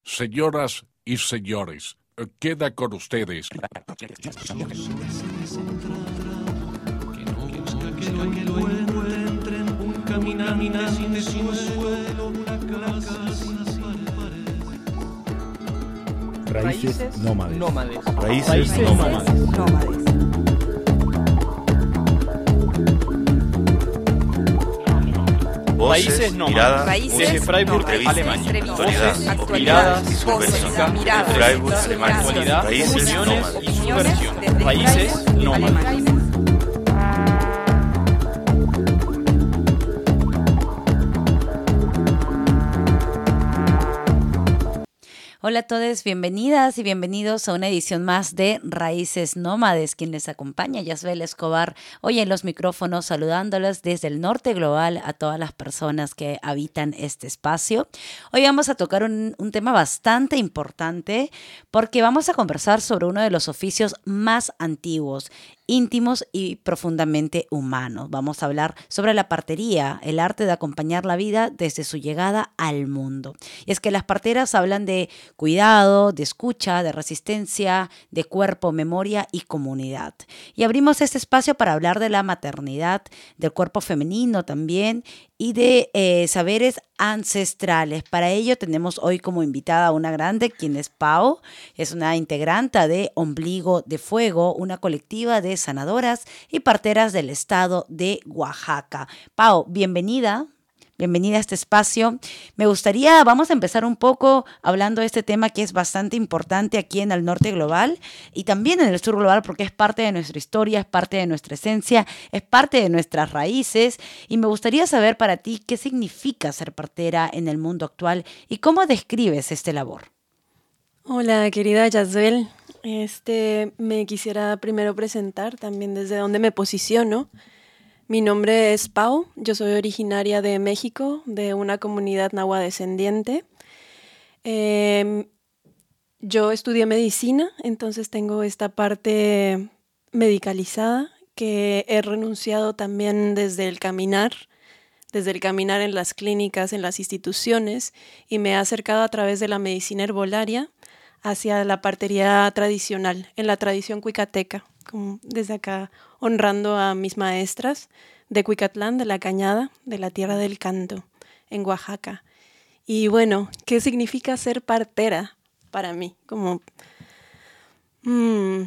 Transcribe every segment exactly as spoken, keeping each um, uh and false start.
Señoras y señores, queda con ustedes. Raíces nómades. nómades. Raíces, Raíces nómades. nómades. Raíces Voces, nómades. miradas, Raíces Desde Freiburg, nómades. Alemania. Actualidad, Voces, actualidad, miradas, voces, subversión. miradas, Desde Freiburg, subversión. Alemania. Actualidad, Raíces opiniones nómades. y subversión. Desde Raíces Freiburg, nómades. Alemania. Hola a todos, bienvenidas y bienvenidos a una edición más de Raíces Nómades. Quien les acompaña, Yasbel Escobar, hoy en los micrófonos saludándoles desde el norte global a todas las personas que habitan este espacio. Hoy vamos a tocar un, un tema bastante importante porque vamos a conversar sobre uno de los oficios más antiguos, íntimos y profundamente humanos. Vamos a hablar sobre la partería, el arte de acompañar la vida desde su llegada al mundo. Y es que las parteras hablan de cuidado, de escucha, de resistencia, de cuerpo, memoria y comunidad. Y abrimos este espacio para hablar de la maternidad, del cuerpo femenino también y de eh, saberes ancestrales. Para ello tenemos hoy como invitada a una grande, quien es Pau, es una integrante de Ombligo de Fuego, una colectiva de sanadoras y parteras del estado de Oaxaca. Pau, bienvenida. Bienvenida a este espacio. Me gustaría, vamos a empezar un poco hablando de este tema que es bastante importante aquí en el norte global y también en el sur global porque es parte de nuestra historia, es parte de nuestra esencia, es parte de nuestras raíces y me gustaría saber para ti qué significa ser partera en el mundo actual y cómo describes este labor. Hola, querida Yasbel. Este, me quisiera primero presentar también desde dónde me posiciono. Mi nombre es Pau, yo soy originaria de México, de una comunidad nahua descendiente. Eh, yo estudié medicina, entonces tengo esta parte medicalizada que he renunciado también desde el caminar, desde el caminar en las clínicas, en las instituciones, y me he acercado a través de la medicina herbolaria hacia la partería tradicional, en la tradición cuicateca, como desde acá honrando a mis maestras de Cuicatlán, de la Cañada, de la Tierra del Canto, en Oaxaca. Y bueno, ¿qué significa ser partera para mí? Como, mmm,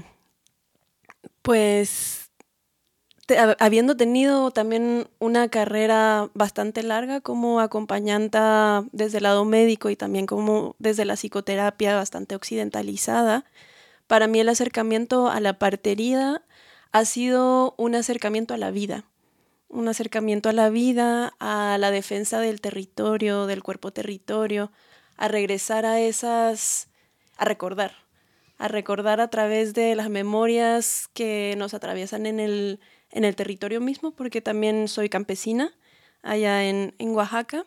pues, te, habiendo tenido también una carrera bastante larga como acompañante desde el lado médico y también como desde la psicoterapia bastante occidentalizada, para mí el acercamiento a la partería ha sido un acercamiento a la vida, un acercamiento a la vida, a la defensa del territorio, del cuerpo territorio, a regresar a esas, a recordar, a recordar a través de las memorias que nos atraviesan en el, en el territorio mismo, porque también soy campesina allá en, en Oaxaca,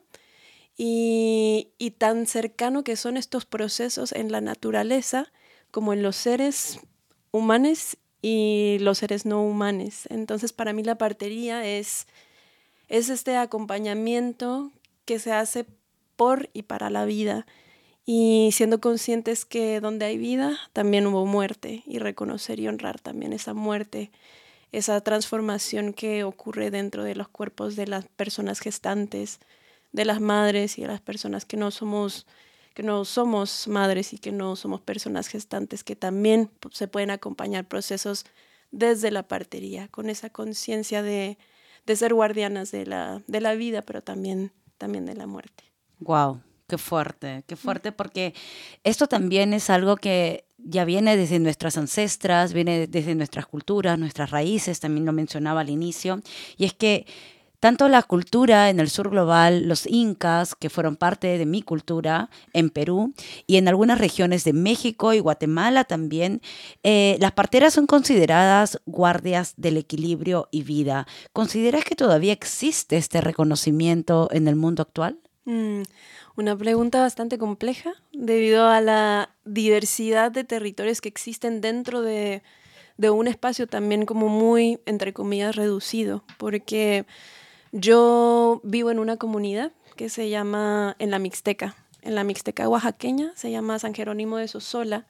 y, y tan cercano que son estos procesos en la naturaleza como en los seres humanos y los seres no humanos. Entonces, para mí la partería es, es este acompañamiento que se hace por y para la vida, y siendo conscientes que donde hay vida también hubo muerte, y reconocer y honrar también esa muerte, esa transformación que ocurre dentro de los cuerpos de las personas gestantes, de las madres y de las personas que no somos que no somos madres y que no somos personas gestantes, que también se pueden acompañar procesos desde la partería, con esa conciencia de, de ser guardianas de la, de la vida, pero también, también de la muerte. Wow, qué fuerte, qué fuerte, porque esto también es algo que ya viene desde nuestras ancestras, viene desde nuestras culturas, nuestras raíces, también lo mencionaba al inicio, y es que tanto la cultura en el sur global, los incas, que fueron parte de mi cultura en Perú y en algunas regiones de México y Guatemala también, eh, las parteras son consideradas guardias del equilibrio y vida. ¿Consideras que todavía existe este reconocimiento en el mundo actual? Mm, una pregunta bastante compleja debido a la diversidad de territorios que existen dentro de, de un espacio también como muy, entre comillas, reducido, porque yo vivo en una comunidad que se llama en la Mixteca, en la Mixteca oaxaqueña, se llama San Jerónimo de Sosola,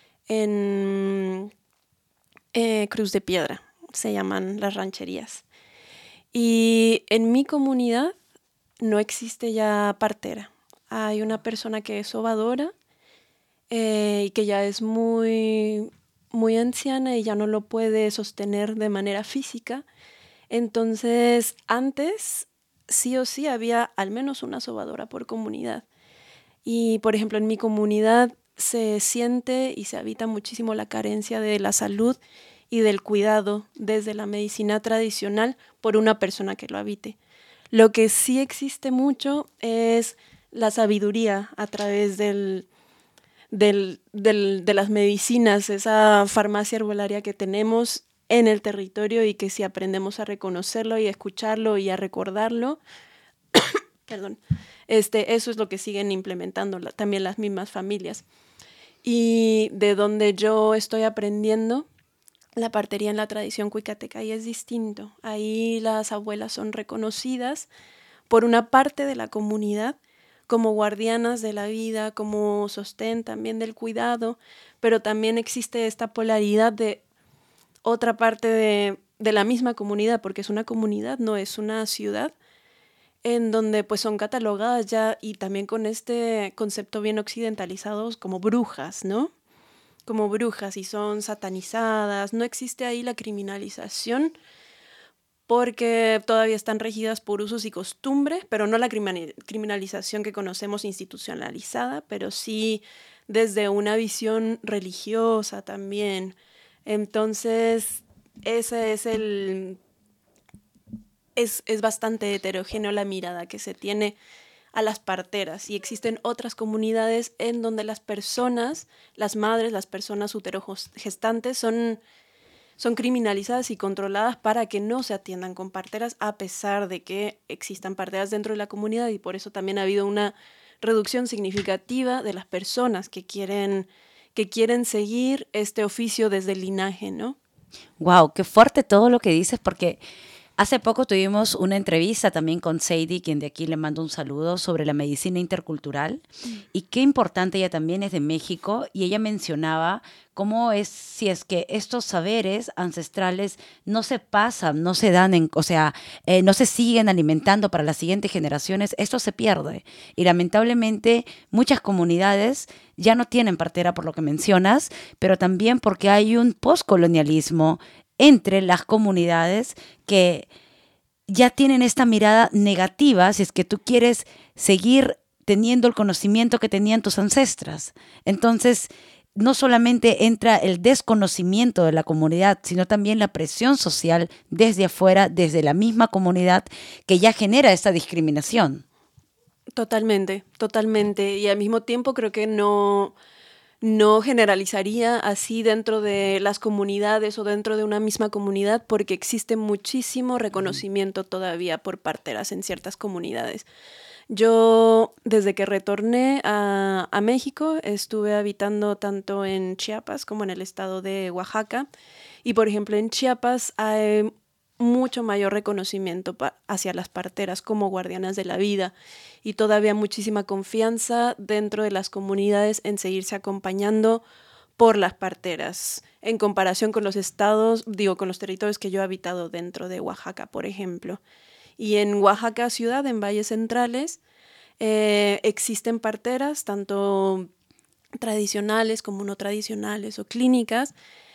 en eh, Cruz de Piedra, se llaman las rancherías. Y en mi comunidad no existe ya partera. Hay una persona que es sobadora eh, y que ya es muy, muy anciana y ya no lo puede sostener de manera física. Entonces, antes sí o sí había al menos una sobadora por comunidad. Y, por ejemplo, en mi comunidad se siente y se habita muchísimo la carencia de la salud y del cuidado desde la medicina tradicional por una persona que lo habite. Lo que sí existe mucho es la sabiduría a través del, del, del, de las medicinas, esa farmacia herbolaria que tenemos en el territorio y que si aprendemos a reconocerlo y a escucharlo y a recordarlo, perdón, este, eso es lo que siguen implementando la, también las mismas familias. Y de donde yo estoy aprendiendo, la partería en la tradición cuicateca ahí es distinto. Ahí las abuelas son reconocidas por una parte de la comunidad como guardianas de la vida, como sostén también del cuidado, pero también existe esta polaridad de otra parte de, de la misma comunidad, porque es una comunidad, no es una ciudad, en donde pues son catalogadas ya y también con este concepto bien occidentalizados como brujas, ¿no? Como brujas y son satanizadas. No existe ahí la criminalización porque todavía están regidas por usos y costumbres, pero no la criminalización que conocemos institucionalizada, pero sí desde una visión religiosa también. Entonces, ese es el... Es, es bastante heterogéneo la mirada que se tiene a las parteras y existen otras comunidades en donde las personas, las madres, las personas uterogestantes son, son criminalizadas y controladas para que no se atiendan con parteras a pesar de que existan parteras dentro de la comunidad y por eso también ha habido una reducción significativa de las personas que quieren, que quieren seguir este oficio desde el linaje, ¿no? Wow, qué fuerte todo lo que dices, porque hace poco tuvimos una entrevista también con Sadie, quien de aquí le mando un saludo, sobre la medicina intercultural mm. y qué importante, ella también es de México y ella mencionaba cómo es si es que estos saberes ancestrales no se pasan, no se dan, en, o sea, eh, no se siguen alimentando para las siguientes generaciones, esto se pierde. Y lamentablemente muchas comunidades ya no tienen partera por lo que mencionas, pero también porque hay un postcolonialismo entre las comunidades que ya tienen esta mirada negativa si es que tú quieres seguir teniendo el conocimiento que tenían tus ancestras. Entonces, no solamente entra el desconocimiento de la comunidad, sino también la presión social desde afuera, desde la misma comunidad, que ya genera esta discriminación. Totalmente, totalmente. Y al mismo tiempo creo que no... No generalizaría así dentro de las comunidades o dentro de una misma comunidad porque existe muchísimo reconocimiento todavía por parteras en ciertas comunidades. Yo, desde que retorné a, a México, estuve habitando tanto en Chiapas como en el estado de Oaxaca. Y, por ejemplo, en Chiapas hay mucho mayor reconocimiento pa- hacia las parteras como guardianas de la vida y todavía muchísima confianza dentro de las comunidades en seguirse acompañando por las parteras en comparación con los estados, digo, con los territorios que yo he habitado dentro de Oaxaca, por ejemplo. Y en Oaxaca ciudad, en valles centrales, eh, existen parteras, tanto tradicionales como no tradicionales o clínicas,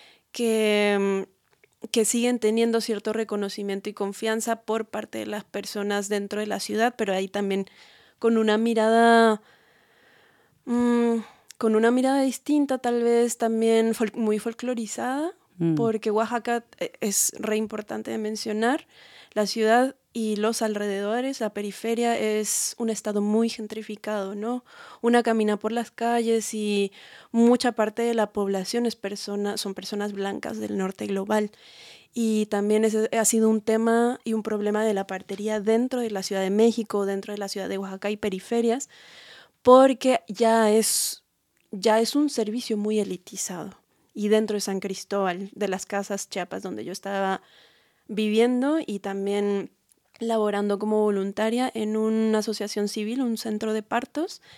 que... que siguen teniendo cierto reconocimiento y confianza por parte de las personas dentro de la ciudad, pero ahí también con una mirada, mmm, con una mirada distinta, tal vez también fol- muy folclorizada, mm. porque Oaxaca es re importante de mencionar. La ciudad y los alrededores, la periferia, es un estado muy gentrificado, ¿no? Una camina por las calles y mucha parte de la población es persona, son personas blancas del norte global. Y también es, ha sido un tema y un problema de la partería dentro de la Ciudad de México, dentro de la Ciudad de Oaxaca y periferias, porque ya es, ya es un servicio muy elitizado. Y dentro de San Cristóbal, de las casas Chiapas, donde yo estaba viviendo y también laborando como voluntaria en una asociación civil, un centro de partos,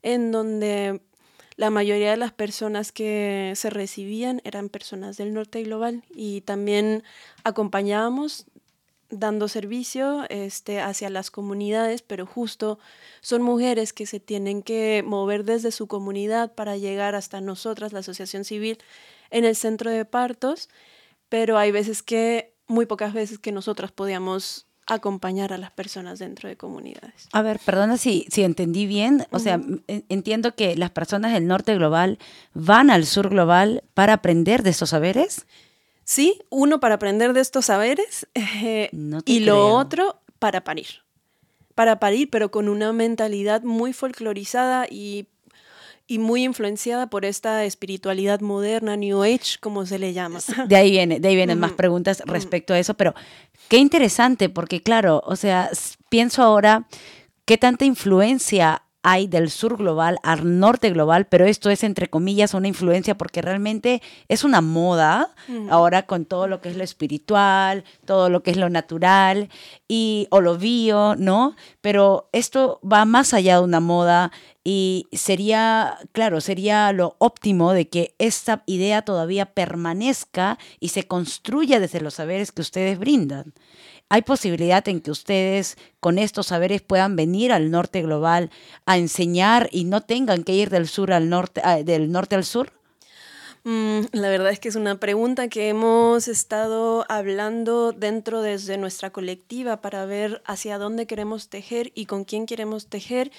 en donde la mayoría de las personas que se recibían eran personas del norte global, y también acompañábamos dando servicio este, hacia las comunidades, pero justo son mujeres que se tienen que mover desde su comunidad para llegar hasta nosotras, la asociación civil, en el centro de partos, pero hay veces que, muy pocas veces que nosotras podíamos acompañar a las personas dentro de comunidades. A ver, perdona si, si entendí bien, o uh-huh. sea, entiendo que las personas del norte global van al sur global para aprender de estos saberes. Sí, uno para aprender de estos saberes eh, no y creo. Lo otro para parir. Para parir, pero con una mentalidad muy folclorizada y, y muy influenciada por esta espiritualidad moderna, New Age, como se le llama. De ahí viene, de ahí vienen uh-huh. más preguntas respecto uh-huh. a eso, pero qué interesante, porque claro, o sea, pienso ahora qué tanta influencia hay del sur global al norte global, pero esto es entre comillas una influencia porque realmente es una moda uh-huh. ahora con todo lo que es lo espiritual, todo lo que es lo natural y o lo bio, ¿no? Pero esto va más allá de una moda y sería, claro, sería lo óptimo de que esta idea todavía permanezca y se construya desde los saberes que ustedes brindan. ¿Hay posibilidad en que ustedes con estos saberes puedan venir al norte global a enseñar y no tengan que ir del sur al norte, ah, del norte al sur? Mm, la verdad es que es una pregunta que hemos estado hablando dentro desde nuestra colectiva para ver hacia dónde queremos tejer y con quién queremos tejer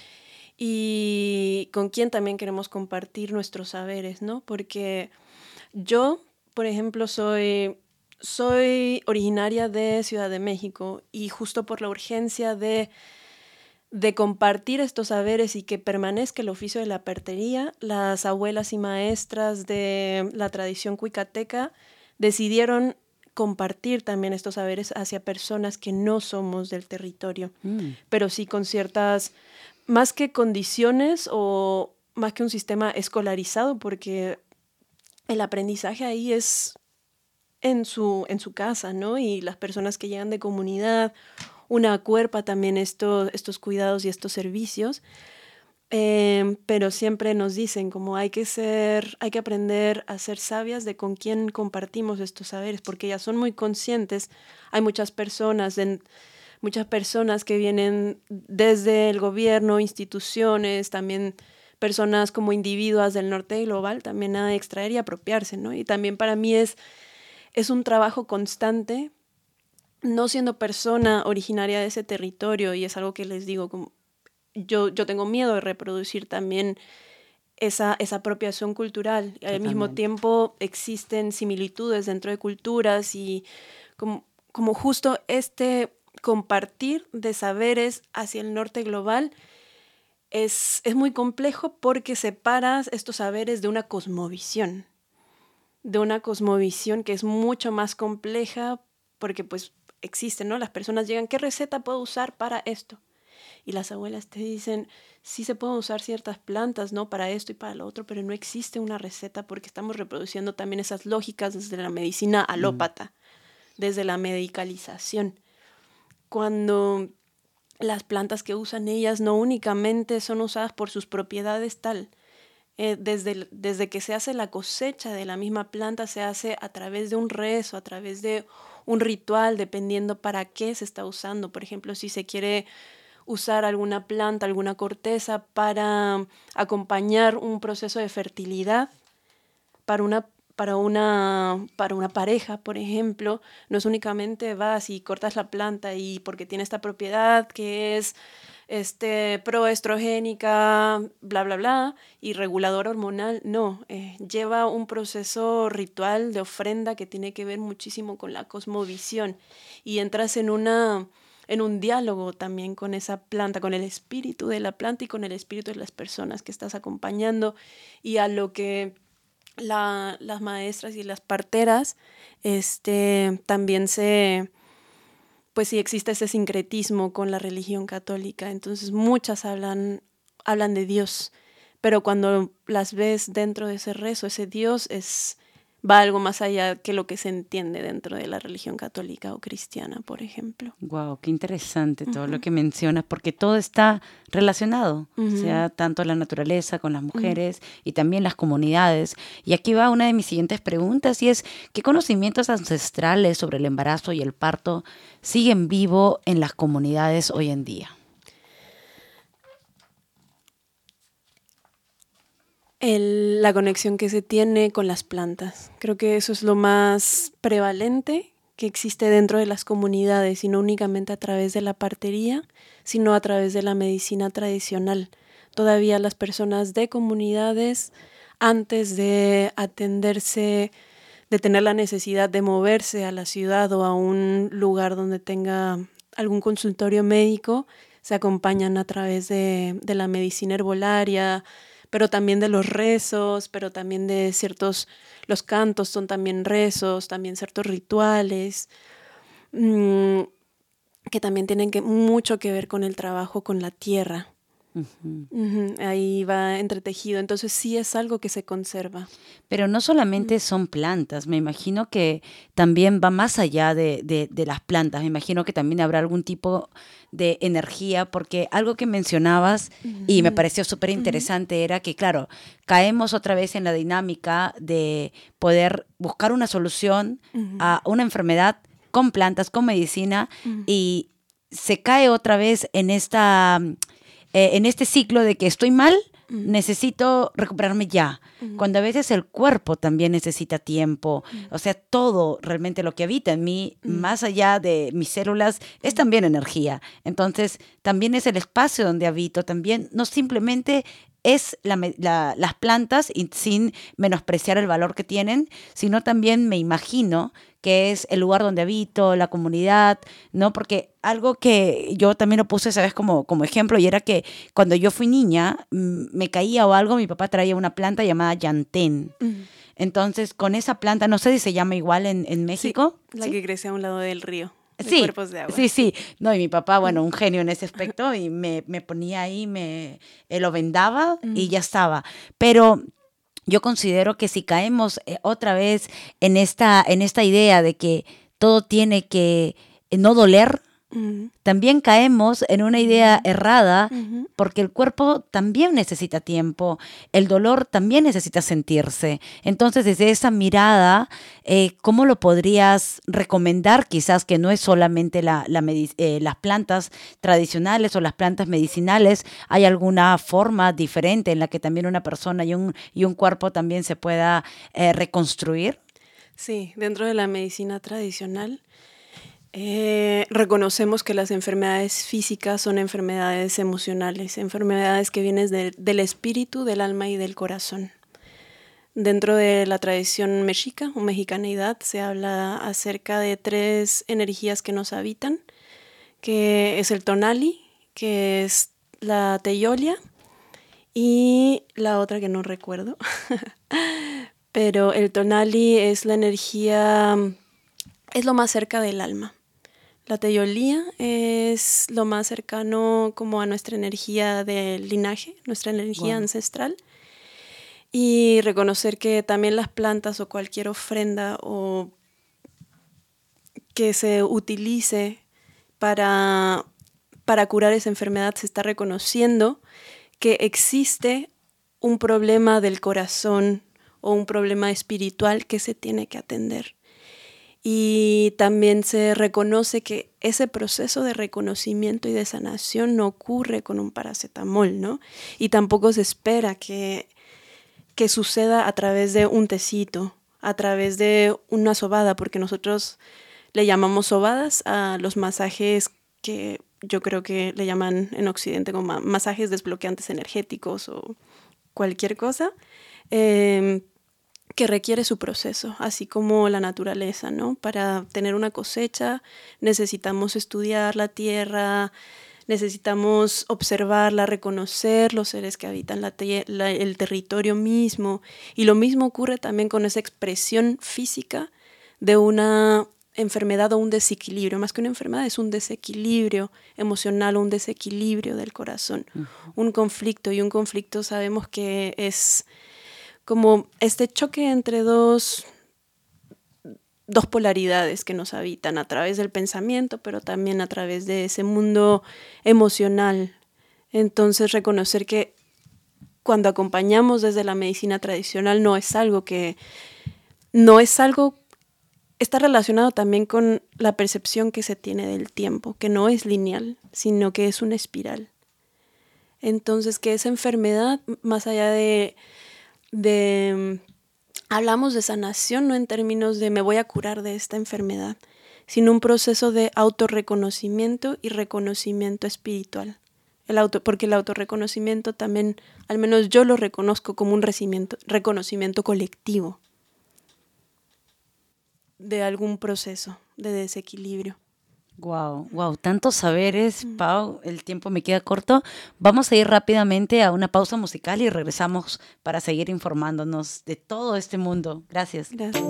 y con quién también queremos compartir nuestros saberes, ¿no? Porque yo, por ejemplo, soy... Soy originaria de Ciudad de México y justo por la urgencia de, de compartir estos saberes y que permanezca el oficio de la partería, las abuelas y maestras de la tradición cuicateca decidieron compartir también estos saberes hacia personas que no somos del territorio, mm. pero sí con ciertas, más que condiciones o más que un sistema escolarizado, porque el aprendizaje ahí es... En su, en su casa, ¿no? Y las personas que llegan de comunidad, una acuerpa también estos, estos cuidados y estos servicios, eh, pero siempre nos dicen como hay que ser, hay que aprender a ser sabias de con quién compartimos estos saberes, porque ellas son muy conscientes. Hay muchas personas, de, muchas personas que vienen desde el gobierno, instituciones, también personas como individuos del norte global, también a extraer y apropiarse, ¿no? Y también para mí es Es un trabajo constante, no siendo persona originaria de ese territorio, y es algo que les digo, como yo, yo tengo miedo de reproducir también esa, esa apropiación cultural. Totalmente. Al mismo tiempo existen similitudes dentro de culturas y como, como justo este compartir de saberes hacia el norte global es, es muy complejo porque separas estos saberes de una cosmovisión. de una cosmovisión que es mucho más compleja porque pues existe, ¿no? Las personas llegan, ¿qué receta puedo usar para esto? Y las abuelas te dicen, sí se pueden usar ciertas plantas, ¿no? Para esto y para lo otro, pero no existe una receta porque estamos reproduciendo también esas lógicas desde la medicina alópata, mm. desde la medicalización. Cuando las plantas que usan ellas no únicamente son usadas por sus propiedades tal, Eh, desde, desde que se hace la cosecha de la misma planta, se hace a través de un rezo, a través de un ritual, dependiendo para qué se está usando. Por ejemplo, si se quiere usar alguna planta, alguna corteza para acompañar un proceso de fertilidad para una, para una, para una pareja, por ejemplo, no es únicamente vas y cortas la planta y porque tiene esta propiedad que es este, proestrogénica, bla, bla, bla, y regulador hormonal, no, eh, lleva un proceso ritual de ofrenda que tiene que ver muchísimo con la cosmovisión y entras en, una, en un diálogo también con esa planta, con el espíritu de la planta y con el espíritu de las personas que estás acompañando y a lo que la, las maestras y las parteras este, también se... pues sí existe ese sincretismo con la religión católica, entonces muchas hablan, hablan de Dios, pero cuando las ves dentro de ese rezo, ese Dios es va algo más allá que lo que se entiende dentro de la religión católica o cristiana, por ejemplo. Wow, qué interesante todo uh-huh. lo que mencionas, porque todo está relacionado, uh-huh. o sea, tanto la naturaleza con las mujeres uh-huh. y también las comunidades. Y aquí va una de mis siguientes preguntas, y es, ¿qué conocimientos ancestrales sobre el embarazo y el parto siguen vivo en las comunidades hoy en día? El, la conexión que se tiene con las plantas. Creo que eso es lo más prevalente que existe dentro de las comunidades, y no únicamente a través de la partería, sino a través de la medicina tradicional. Todavía las personas de comunidades, antes de atenderse, de tener la necesidad de moverse a la ciudad o a un lugar donde tenga algún consultorio médico, se acompañan a través de, de la medicina herbolaria, pero también de los rezos, pero también de ciertos, los cantos son también rezos, también ciertos rituales, mmm, que también tienen que, mucho que ver con el trabajo con la tierra. Uh-huh. Uh-huh. Ahí va entretejido, entonces sí es algo que se conserva. Pero no solamente uh-huh. son plantas, me imagino que también va más allá de, de, de las plantas, me imagino que también habrá algún tipo de energía, porque algo que mencionabas uh-huh. y me pareció súper interesante uh-huh. era que, claro, caemos otra vez en la dinámica de poder buscar una solución uh-huh. a una enfermedad con plantas, con medicina, uh-huh. y se cae otra vez en esta... Eh, en este ciclo de que estoy mal, uh-huh. necesito recuperarme ya, uh-huh. cuando a veces el cuerpo también necesita tiempo, uh-huh. o sea, todo realmente lo que habita en mí, uh-huh. más allá de mis células, es también energía. Entonces, también es el espacio donde habito, también no simplemente es la, la, las plantas, y sin menospreciar el valor que tienen, sino también me imagino que es el lugar donde habito, la comunidad, ¿no? Porque algo que yo también lo puse, ¿sabes? Como, como ejemplo, y era que cuando yo fui niña, me caía o algo, mi papá traía una planta llamada llantén. Uh-huh. Entonces, con esa planta, no sé si se llama igual en, en México. Sí, la ¿sí? que crece a un lado del río. De sí, cuerpos de agua. sí, sí. No, y mi papá, bueno, un genio en ese aspecto, y me, me ponía ahí, me eh, lo vendaba uh-huh. y ya estaba. Pero yo considero que si caemos eh, otra vez en esta, en esta idea de que todo tiene que eh, no doler, uh-huh. también caemos en una idea uh-huh. errada, uh-huh. porque el cuerpo también necesita tiempo, el dolor también necesita sentirse. Entonces, desde esa mirada, eh, ¿cómo lo podrías recomendar? Quizás que no es solamente la, la medic- eh, las plantas tradicionales o las plantas medicinales, hay alguna forma diferente en la que también una persona y un, y un cuerpo también se pueda eh, reconstruir. Sí, dentro de la medicina tradicional, Eh, reconocemos que las enfermedades físicas son enfermedades emocionales, enfermedades que vienen de, del espíritu, del alma y del corazón. Dentro de la tradición mexica o mexicanidad se habla acerca de tres energías que nos habitan, que es el tonali, que es la teyolia y la otra que no recuerdo. Pero el tonali es la energía, es lo más cerca del alma. La teyolía es lo más cercano como a nuestra energía del linaje, nuestra energía wow. ancestral. Y reconocer que también las plantas o cualquier ofrenda o que se utilice para, para curar esa enfermedad, se está reconociendo que existe un problema del corazón o un problema espiritual que se tiene que atender. Y también se reconoce que ese proceso de reconocimiento y de sanación no ocurre con un paracetamol, ¿no? Y tampoco se espera que, que suceda a través de un tecito, a través de una sobada, porque nosotros le llamamos sobadas a los masajes que yo creo que le llaman en Occidente como masajes desbloqueantes energéticos o cualquier cosa. Eh, que requiere su proceso, así como la naturaleza, ¿no? Para tener una cosecha necesitamos estudiar la tierra, necesitamos observarla, reconocer los seres que habitan la te- la, el territorio mismo, y lo mismo ocurre también con esa expresión física de una enfermedad o un desequilibrio, más que una enfermedad es un desequilibrio emocional o un desequilibrio del corazón, uh-huh. un conflicto, y un conflicto sabemos que es como este choque entre dos, dos polaridades que nos habitan a través del pensamiento, pero también a través de ese mundo emocional. Entonces, reconocer que cuando acompañamos desde la medicina tradicional no es algo que, no es algo, está relacionado también con la percepción que se tiene del tiempo, que no es lineal, sino que es una espiral. Entonces, que esa enfermedad, más allá de, de, hablamos de sanación, no en términos de me voy a curar de esta enfermedad, sino un proceso de autorreconocimiento y reconocimiento espiritual. El auto, porque el autorreconocimiento también, al menos yo lo reconozco como un reconocimiento colectivo de algún proceso de desequilibrio. Wow, wow, tantos saberes, Pau, el tiempo me queda corto. Vamos a ir rápidamente a una pausa musical y regresamos para seguir informándonos de todo este mundo. Gracias. Gracias.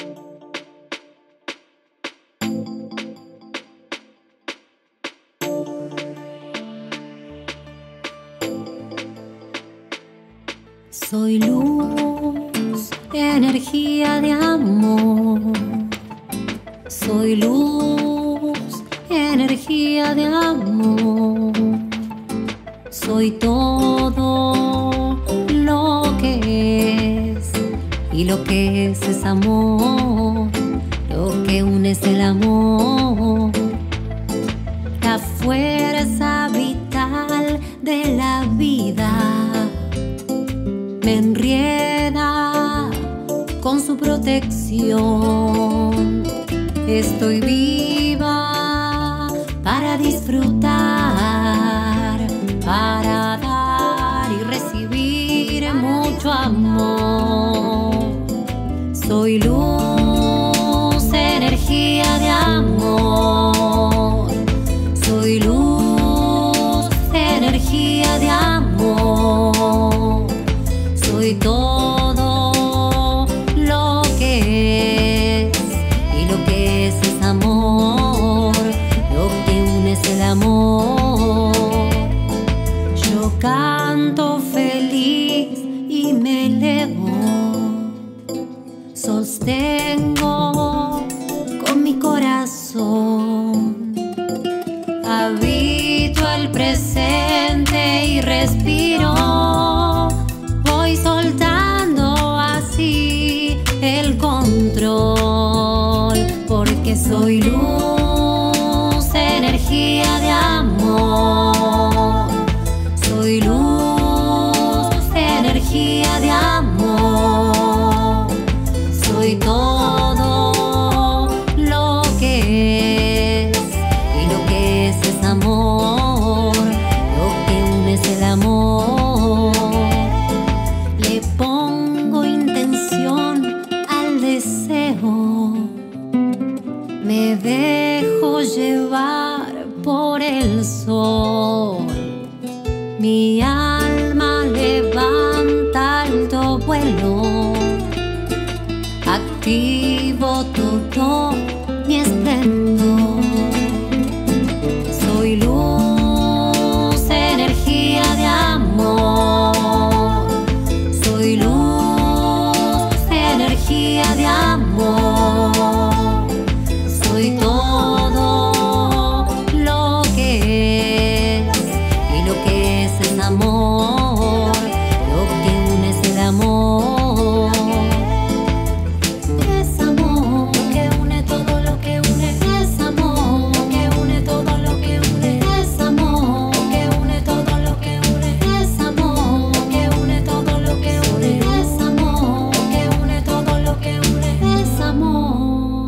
Soy luz, energía de amor. Soy luz, energía de amor. Soy todo lo que es, y lo que es es amor. Lo que une es el amor. La fuerza vital de la vida me enrieda con su protección. Estoy viva para disfrutar, para dar y recibir mucho amor. Soy luz, energía de amor. Soy luz, energía de amor. Soy todo lo que es, y lo que es es amor. Lo que une es el amor. Yo canto feliz y me elevo. Sostengo con mi corazón. Habito el presente y respiro. Voy soltando así el control, porque soy luz, energía de amor. Soy luz, energía de amor. Soy todo lo que es, y lo que es es amor. Lo que une es el amor. Le pongo intención al deseo. Me dejo llevar por el sol. Mi alma levanta alto vuelo. Activo todo mi esplendor. Soy luz, energía de amor. Soy luz, energía de amor. Soy todo lo que es, y lo que es es amor. Lo que une es el amor. Es amor, lo que une todo lo que une es amor. Lo que une todo lo que une es amor. Lo que une todo lo que une es amor. Lo que une todo lo que une es amor. Lo que une todo lo que une es amor.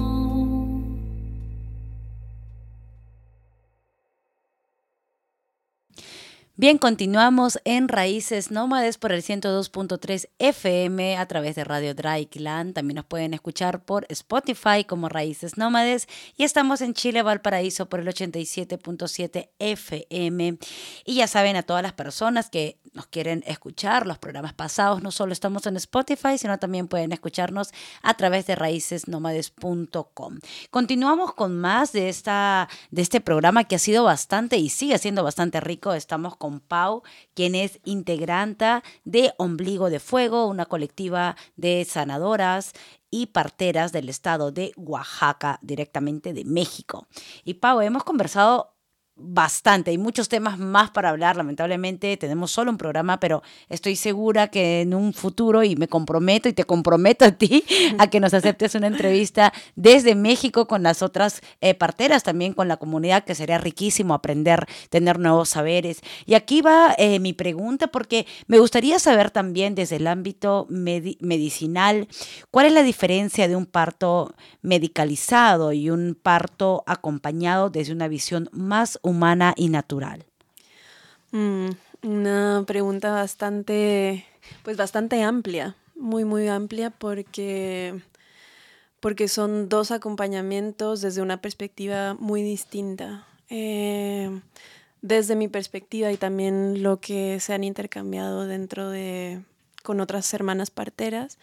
Bien, continuamos en Raíces Nómades por el ciento dos punto tres F M a través de Radio Draikland. También nos pueden escuchar por Spotify como Raíces Nómades y estamos en Chile, Valparaíso por el ochenta y siete punto siete F M. Y ya saben, a todas las personas que nos quieren escuchar los programas pasados, no solo estamos en Spotify, sino también pueden escucharnos a través de raíces nómades punto com. Continuamos con más de, esta, de este programa que ha sido bastante y sigue siendo bastante rico. Estamos con con Pau, quien es integrante de Ombligo de Fuego, una colectiva de sanadoras y parteras del estado de Oaxaca, directamente de México. Y Pau, hemos conversado bastante, hay muchos temas más para hablar, lamentablemente tenemos solo un programa, pero estoy segura que en un futuro, y me comprometo y te comprometo a ti, a que nos aceptes una entrevista desde México con las otras eh, parteras, también con la comunidad, que sería riquísimo aprender, tener nuevos saberes. Y aquí va eh, mi pregunta, porque me gustaría saber también desde el ámbito medi- medicinal, ¿cuál es la diferencia de un parto medicalizado y un parto acompañado desde una visión más humana y natural? Mm, una pregunta bastante, pues bastante amplia, muy, muy amplia, porque, porque son dos acompañamientos desde una perspectiva muy distinta. Eh, desde mi perspectiva y también lo que se han intercambiado dentro de, con otras hermanas parteras,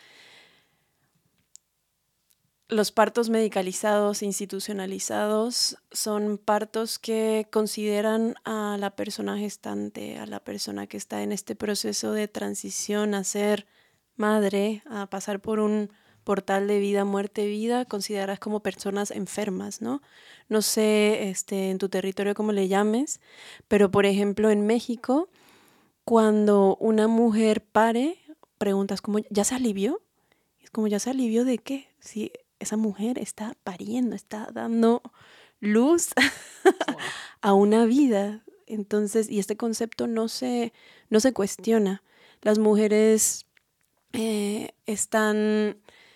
los partos medicalizados, institucionalizados, son partos que consideran a la persona gestante, a la persona que está en este proceso de transición a ser madre, a pasar por un portal de vida, muerte, vida, consideradas como personas enfermas, ¿no? No sé este, en tu territorio cómo le llames, pero por ejemplo en México, cuando una mujer pare, preguntas como, ¿ya se alivió? Es como, ¿ya se alivió de qué? Sí, esa mujer está pariendo, está dando luz wow. a una vida. Entonces, y este concepto no se, no se cuestiona. Las mujeres eh, están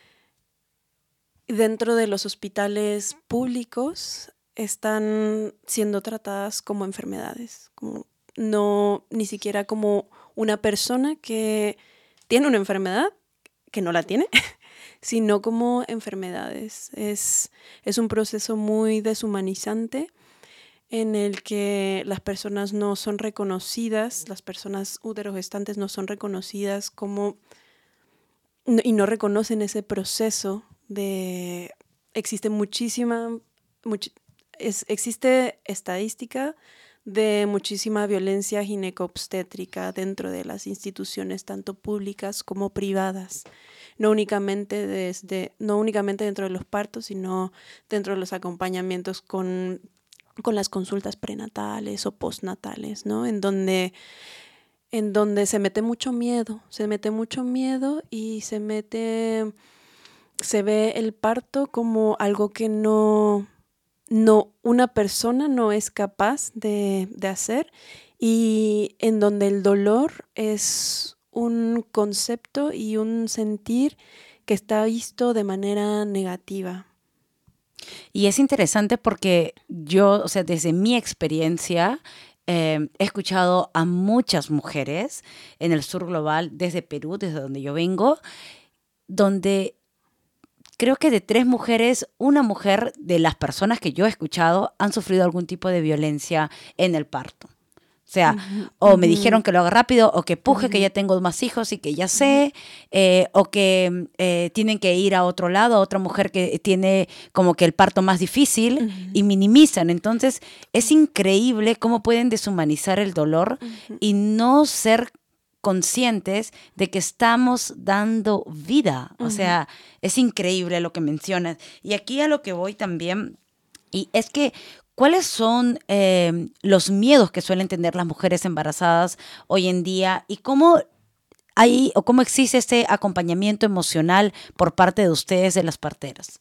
dentro de los hospitales públicos, están siendo tratadas como enfermedades, como no ni siquiera como una persona que tiene una enfermedad, que no la tiene, sino como enfermedades. Es, es un proceso muy deshumanizante en el que las personas no son reconocidas, las personas uterogestantes no son reconocidas como, y no reconocen ese proceso de... Existe muchísima, much, es, existe estadística de muchísima violencia gineco-obstétrica dentro de las instituciones, tanto públicas como privadas. No únicamente, desde, no únicamente dentro de los partos, sino dentro de los acompañamientos con, con las consultas prenatales o postnatales, ¿no? En donde, en donde se mete mucho miedo, se mete mucho miedo y se mete, se ve el parto como algo que no, no una persona no es capaz de, de hacer, y en donde el dolor es un concepto y un sentir que está visto de manera negativa. Y es interesante porque yo, o sea, desde mi experiencia, eh, he escuchado a muchas mujeres en el sur global, desde Perú, desde donde yo vengo, donde creo que de tres mujeres, una mujer de las personas que yo he escuchado han sufrido algún tipo de violencia en el parto. O sea, uh-huh, o uh-huh. me dijeron que lo haga rápido, o que puje, uh-huh. que ya tengo más hijos y que ya sé, eh, o que eh, tienen que ir a otro lado, a otra mujer que tiene como que el parto más difícil, uh-huh. y minimizan. Entonces, es increíble cómo pueden deshumanizar el dolor uh-huh. y no ser conscientes de que estamos dando vida. Uh-huh. O sea, es increíble lo que mencionas. Y aquí a lo que voy también, y es que ¿cuáles son eh, los miedos que suelen tener las mujeres embarazadas hoy en día, y cómo hay o cómo existe este acompañamiento emocional por parte de ustedes, de las parteras?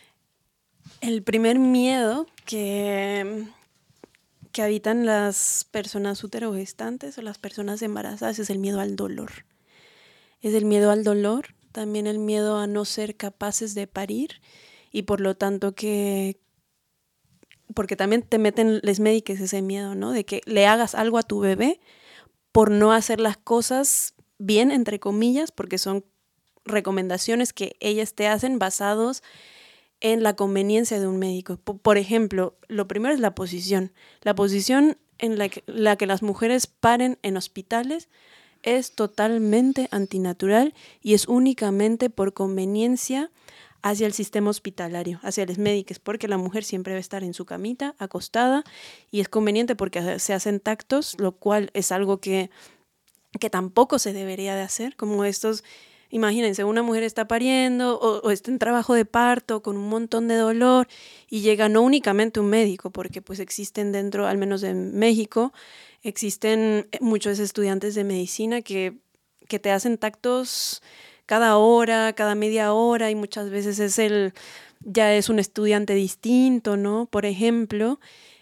El primer miedo que, que habitan las personas uterogestantes o las personas embarazadas es el miedo al dolor. Es el miedo al dolor, también el miedo a no ser capaces de parir, y por lo tanto que... porque también te meten les médiques ese miedo, ¿no? De que le hagas algo a tu bebé por no hacer las cosas bien, entre comillas, porque son recomendaciones que ellas te hacen basados en la conveniencia de un médico. Por, por ejemplo, lo primero es la posición. La posición en la que, la que las mujeres paren en hospitales es totalmente antinatural y es únicamente por conveniencia hacia el sistema hospitalario, hacia los médicos, porque la mujer siempre va a estar en su camita, acostada, y es conveniente porque se hacen tactos, lo cual es algo que, que tampoco se debería de hacer, como estos, imagínense, una mujer está pariendo o, o está en trabajo de parto con un montón de dolor y llega no únicamente un médico, porque pues existen dentro, al menos en México, existen muchos estudiantes de medicina que, que te hacen tactos cada hora, cada media hora, y muchas veces es el, ya es un estudiante distinto, ¿no? Por ejemplo,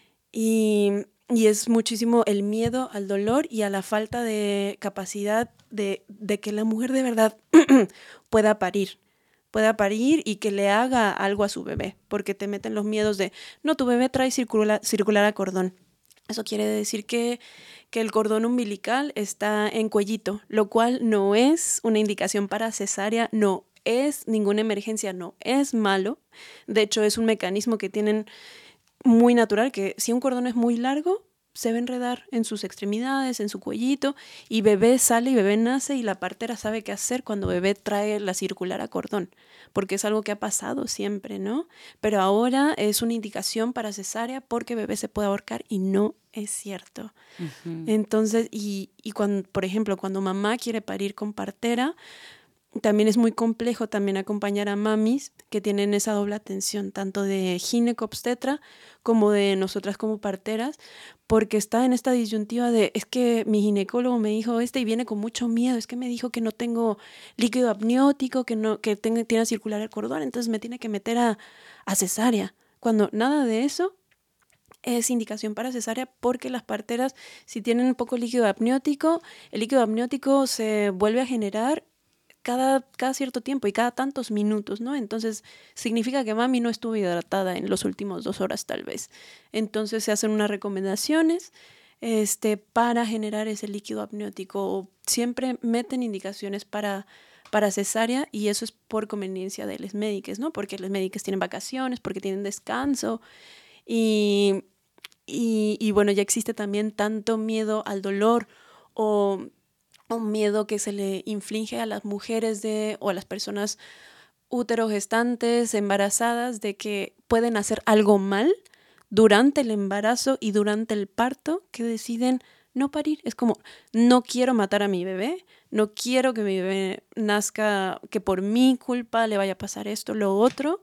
y, y es muchísimo el miedo al dolor y a la falta de capacidad de, de que la mujer de verdad pueda parir, pueda parir y que le haga algo a su bebé, porque te meten los miedos de, no, tu bebé trae circular, circular a cordón. Eso quiere decir que, que el cordón umbilical está en cuellito, lo cual no es una indicación para cesárea, no es ninguna emergencia, no es malo. De hecho, es un mecanismo que tienen muy natural, que si un cordón es muy largo, se va a enredar en sus extremidades, en su cuellito, y bebé sale y bebé nace y la partera sabe qué hacer cuando bebé trae la circular a cordón, porque es algo que ha pasado siempre, ¿no? Pero ahora es una indicación para cesárea porque bebé se puede ahorcar y no es cierto. Uh-huh. Entonces, y, y cuando, por ejemplo, cuando mamá quiere parir con partera, también es muy complejo también acompañar a mamis que tienen esa doble atención, tanto de ginecobstetra como de nosotras como parteras, porque está en esta disyuntiva de, es que mi ginecólogo me dijo este y viene con mucho miedo, es que me dijo que no tengo líquido amniótico, que no que tengo, tiene circular el cordón, entonces me tiene que meter a, a cesárea, cuando nada de eso es indicación para cesárea, porque las parteras, si tienen poco líquido amniótico, el líquido amniótico se vuelve a generar Cada, cada cierto tiempo y cada tantos minutos, ¿no? Entonces, significa que mami no estuvo hidratada en los últimos dos horas tal vez. Entonces, se hacen unas recomendaciones este, para generar ese líquido amniótico. Siempre meten indicaciones para, para cesárea y eso es por conveniencia de los médicos, ¿no? Porque los médicos tienen vacaciones, porque tienen descanso y, y, y bueno, ya existe también tanto miedo al dolor o... un miedo que se le inflige a las mujeres de, o a las personas úterogestantes, embarazadas, de que pueden hacer algo mal durante el embarazo y durante el parto, que deciden no parir. Es como, no quiero matar a mi bebé, no quiero que mi bebé nazca, que por mi culpa le vaya a pasar esto, lo otro.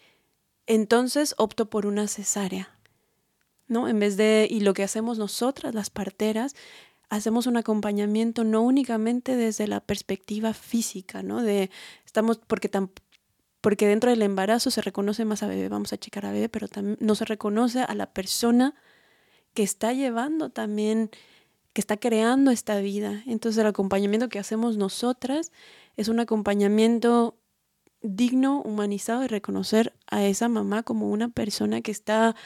Entonces opto por una cesárea, ¿no? En vez de, y lo que hacemos nosotras, las parteras, hacemos un acompañamiento no únicamente desde la perspectiva física, ¿no? De estamos porque tam, porque dentro del embarazo se reconoce más a bebé, vamos a checar a bebé, pero también no se reconoce a la persona que está llevando también, que está creando esta vida. Entonces el acompañamiento que hacemos nosotras es un acompañamiento digno, humanizado, y reconocer a esa mamá como una persona que está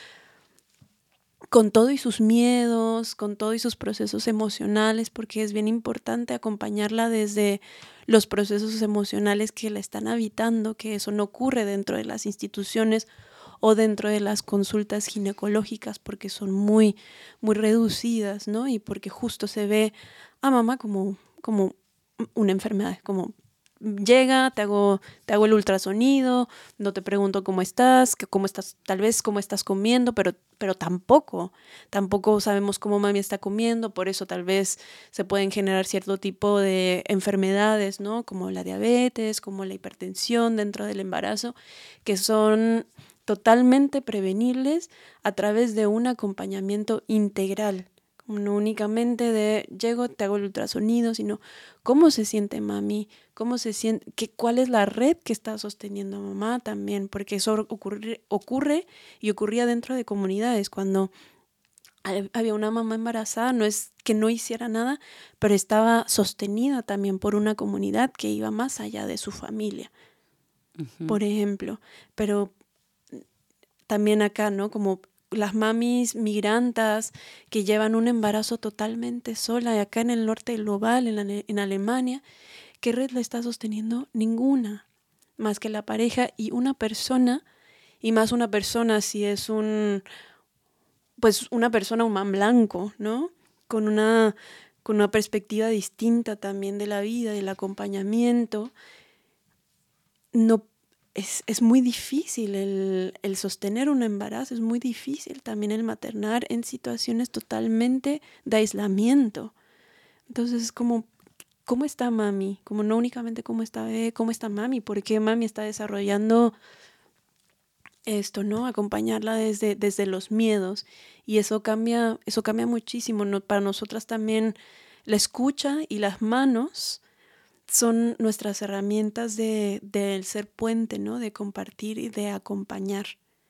con todo y sus miedos, con todo y sus procesos emocionales, porque es bien importante acompañarla desde los procesos emocionales que la están habitando, que eso no ocurre dentro de las instituciones o dentro de las consultas ginecológicas, porque son muy, muy reducidas, ¿no? Y porque justo se ve a mamá como, como una enfermedad, como llega, te hago, te hago el ultrasonido, no te pregunto cómo estás, que cómo estás, tal vez cómo estás comiendo, pero, pero tampoco, tampoco sabemos cómo mami está comiendo, por eso tal vez se pueden generar cierto tipo de enfermedades, ¿no? Como la diabetes, como la hipertensión dentro del embarazo, que son totalmente prevenibles a través de un acompañamiento integral. No únicamente de llego, te hago el ultrasonido, sino cómo se siente mami, cómo se siente, qué, cuál es la red que está sosteniendo a mamá también, porque eso ocurre, ocurre y ocurría dentro de comunidades. Cuando había una mamá embarazada, no es que no hiciera nada, pero estaba sostenida también por una comunidad que iba más allá de su familia, uh-huh. por ejemplo. Pero también acá, ¿no? Como las mamis migrantas que llevan un embarazo totalmente sola, y acá en el norte global, en, la, en Alemania, ¿qué red la está sosteniendo? Ninguna, más que la pareja y una persona, y más una persona si es un, pues una persona, un man blanco, ¿no? Con una, con una perspectiva distinta también de la vida, del acompañamiento. No, es, es muy difícil el, el sostener un embarazo, es muy difícil también el maternar en situaciones totalmente de aislamiento. Entonces es como, ¿cómo está mami? Como no únicamente cómo está bebé, ¿cómo está mami? ¿Por qué mami está desarrollando esto, ¿no? Acompañarla desde, desde los miedos. Y eso cambia, eso cambia muchísimo, ¿no? Para nosotras también la escucha y las manos son nuestras herramientas de, de ser puente, ¿no? De compartir y de acompañar.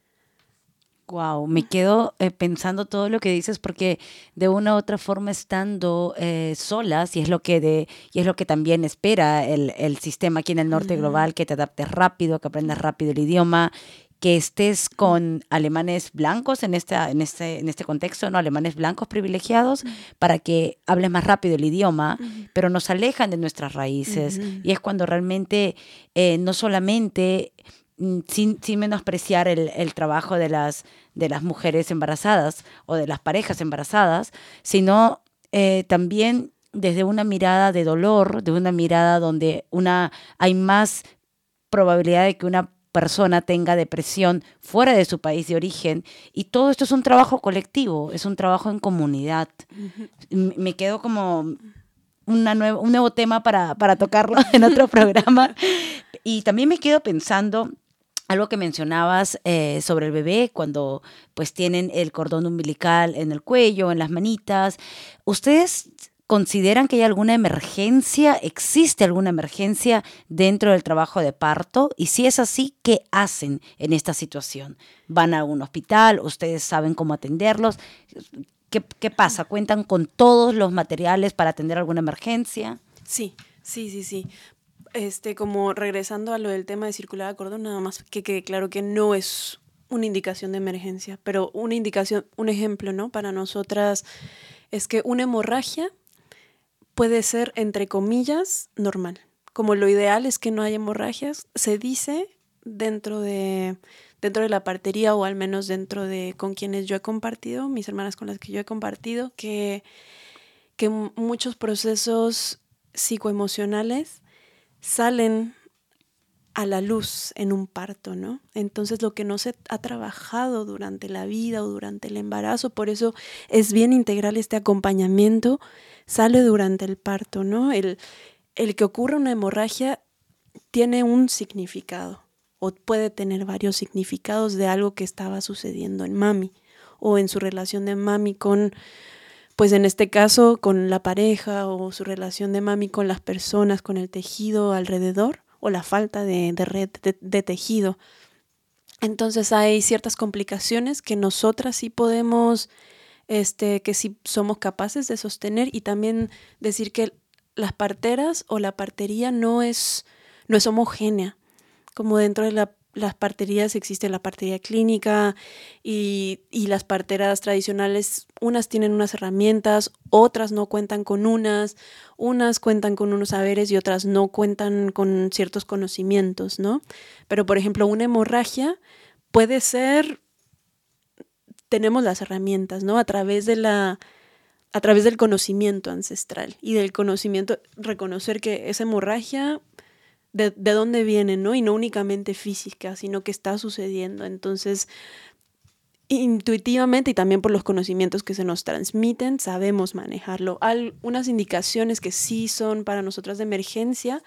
Wow, me quedo eh, pensando todo lo que dices porque de una u otra forma estando eh, solas y es lo que de y es lo que también espera el, el sistema aquí en el norte uh-huh. global, que te adaptes rápido, que aprendas rápido el idioma, que estés con alemanes blancos en esta en este en este contexto, no alemanes blancos privilegiados uh-huh. para que hables más rápido el idioma, uh-huh. pero nos alejan de nuestras raíces uh-huh. y es cuando realmente eh, no solamente Sin, sin menospreciar el, el trabajo de las, de las mujeres embarazadas o de las parejas embarazadas, sino eh, también desde una mirada de dolor, de una mirada donde una, hay más probabilidad de que una persona tenga depresión fuera de su país de origen, y todo esto es un trabajo colectivo, es un trabajo en comunidad. Uh-huh. Me quedo como una nueva, un nuevo tema para, para tocarlo en otro programa. Y también me quedo pensando algo que mencionabas eh, sobre el bebé cuando pues tienen el cordón umbilical en el cuello, en las manitas. ¿Ustedes consideran que hay alguna emergencia? ¿Existe alguna emergencia dentro del trabajo de parto? Y si es así, ¿qué hacen en esta situación? ¿Van a un hospital? ¿Ustedes saben cómo atenderlos? ¿Qué, qué pasa? ¿Cuentan con todos los materiales para atender alguna emergencia? Sí, sí, sí, sí. Este, como regresando a lo del tema de circular a cordón, nada más que quede claro que no es una indicación de emergencia, pero una indicación, un ejemplo, ¿no? Para nosotras es que una hemorragia puede ser, entre comillas, normal. Como lo ideal es que no haya hemorragias, se dice dentro de, dentro de la partería, o al menos dentro de con quienes yo he compartido, mis hermanas con las que yo he compartido, que, que muchos procesos psicoemocionales salen a la luz en un parto, ¿no? Entonces lo que no se ha trabajado durante la vida o durante el embarazo, por eso es bien integral este acompañamiento, sale durante el parto, ¿no? El, el que ocurra una hemorragia tiene un significado o puede tener varios significados de algo que estaba sucediendo en mami o en su relación de mami con, pues en este caso, con la pareja, o su relación de mami con las personas, con el tejido alrededor, o la falta de, de red de, de tejido. Entonces hay ciertas complicaciones que nosotras sí podemos, este, que sí somos capaces de sostener, y también decir que las parteras o la partería no es, no es homogénea. Como dentro de la las parterías existe la partería clínica y, y las parteras tradicionales, unas tienen unas herramientas, otras no cuentan con unas, unas cuentan con unos saberes y otras no cuentan con ciertos conocimientos, ¿no? Pero, por ejemplo, una hemorragia puede ser, tenemos las herramientas, ¿no? A través de la, a través del conocimiento ancestral y del conocimiento, reconocer que esa hemorragia De, de dónde viene, ¿no? Y no únicamente física, sino que está sucediendo. Entonces, intuitivamente y también por los conocimientos que se nos transmiten, sabemos manejarlo. Hay unas indicaciones que sí son para nosotras de emergencia,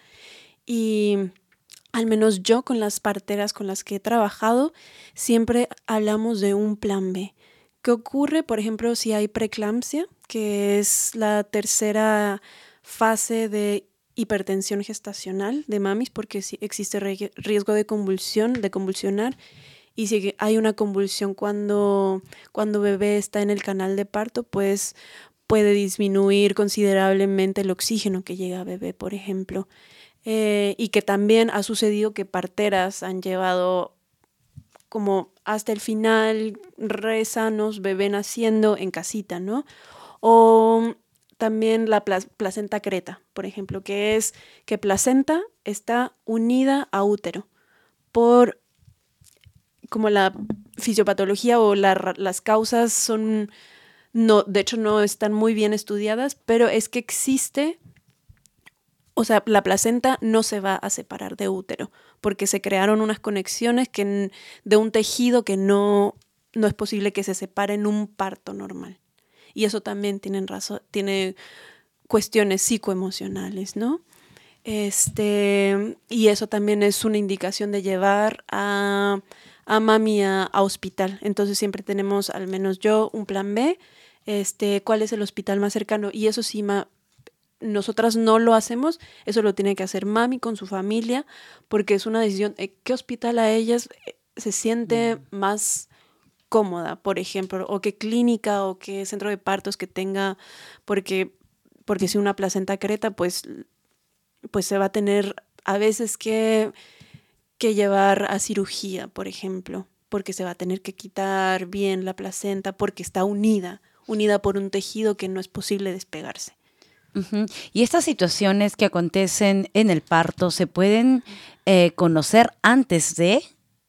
y al menos yo con las parteras con las que he trabajado, siempre hablamos de un plan B. ¿Qué ocurre, por ejemplo, si hay preeclampsia, que es la tercera fase de hipertensión gestacional de mamis, porque si existe riesgo de convulsión, de convulsionar, y si hay una convulsión cuando, cuando bebé está en el canal de parto, pues puede disminuir considerablemente el oxígeno que llega a bebé, por ejemplo. Eh, y que también ha sucedido que parteras han llevado como hasta el final, re sanos, bebé naciendo en casita, ¿no? O también la placenta creta, por ejemplo, que es que placenta está unida a útero por como la fisiopatología o la, las causas son, no, de hecho no están muy bien estudiadas, pero es que existe o sea, la placenta no se va a separar de útero, porque se crearon unas conexiones que, de un tejido que no, no es posible que se separe en un parto normal. Y eso también tienen razón, tiene cuestiones psicoemocionales, ¿no? Este, y eso también es una indicación de llevar a, a mami a, a hospital. Entonces siempre tenemos, al menos yo, un plan B, este, cuál es el hospital más cercano. Y eso sí, ma, nosotras no lo hacemos, eso lo tiene que hacer mami con su familia, porque es una decisión, eh, ¿qué hospital a ellas se siente mm. más cómoda, por ejemplo, o qué clínica o qué centro de partos que tenga, porque, porque si una placenta creta, pues, pues se va a tener a veces que, que llevar a cirugía, por ejemplo, porque se va a tener que quitar bien la placenta porque está unida, unida por un tejido que no es posible despegarse. Uh-huh. ¿Y estas situaciones que acontecen en el parto se pueden eh, conocer antes de...?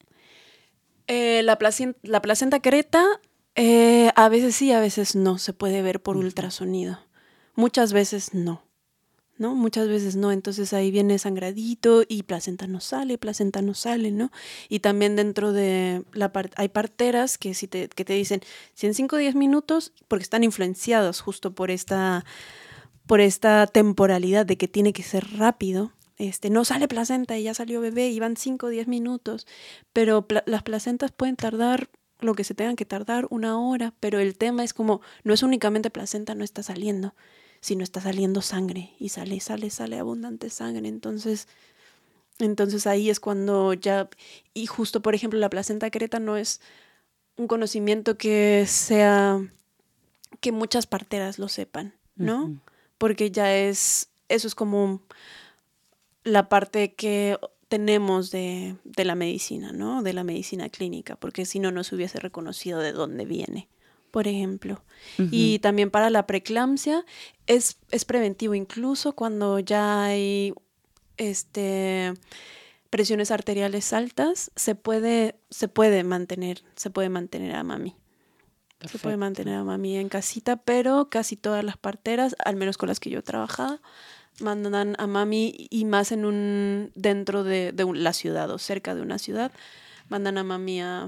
Eh, la, placenta, la placenta creta, eh, a veces sí, a veces no, se puede ver por ultrasonido. Muchas veces no, ¿no? Muchas veces no, entonces ahí viene sangradito y placenta no sale, placenta no sale, ¿no? Y también dentro de la parte, hay parteras que, si te, que te dicen, si en cinco o diez minutos, porque están influenciadas justo por esta, por esta temporalidad de que tiene que ser rápido. Este, no sale placenta y ya salió bebé y van cinco o diez minutos, pero pla- las placentas pueden tardar lo que se tengan que tardar, una hora, pero el tema es como, no es únicamente placenta, no está saliendo, sino está saliendo sangre y sale, sale, sale abundante sangre, entonces, entonces ahí es cuando ya, y justo por ejemplo la placenta creta no es un conocimiento que sea, que muchas parteras lo sepan, ¿no? Uh-huh. Porque ya es, eso es como la parte que tenemos de, de la medicina, ¿no? De la medicina clínica, porque si no, no se hubiese reconocido de dónde viene, por ejemplo. Uh-huh. Y también para la preeclampsia es, es preventivo, incluso cuando ya hay este, presiones arteriales altas, se puede, se puede mantener, se puede mantener a mami. Perfecto. Se puede mantener a mami en casita, pero casi todas las parteras, al menos con las que yo trabajaba, mandan a mami, y más en un dentro de, de un, la ciudad o cerca de una ciudad, mandan a mami a,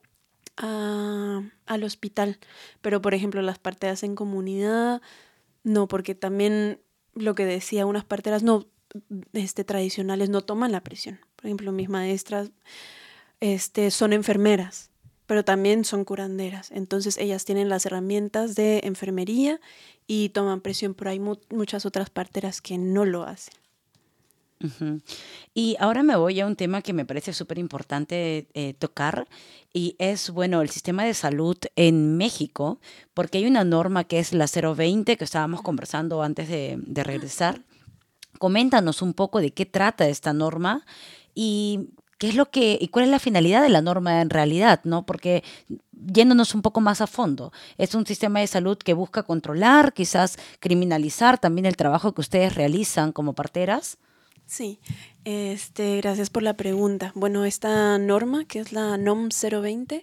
a, al hospital. Pero, por ejemplo, las parteras en comunidad, no, porque también lo que decía, unas parteras no este, tradicionales no toman la presión. Por ejemplo, mis maestras este, son enfermeras, pero también son curanderas. Entonces ellas tienen las herramientas de enfermería y toman presión, pero hay mu- muchas otras parteras que no lo hacen. Uh-huh. Y ahora me voy a un tema que me parece súper importante eh, tocar, y es, bueno, el sistema de salud en México, porque hay una norma que es la cero veinte que estábamos conversando antes de, de regresar. Coméntanos un poco de qué trata esta norma y qué es lo que y cuál es la finalidad de la norma en realidad, ¿no? Porque yéndonos un poco más a fondo, es un sistema de salud que busca controlar, quizás criminalizar también el trabajo que ustedes realizan como parteras. Sí, este, gracias por la pregunta. Bueno, esta norma, que es la N O M cero veinte,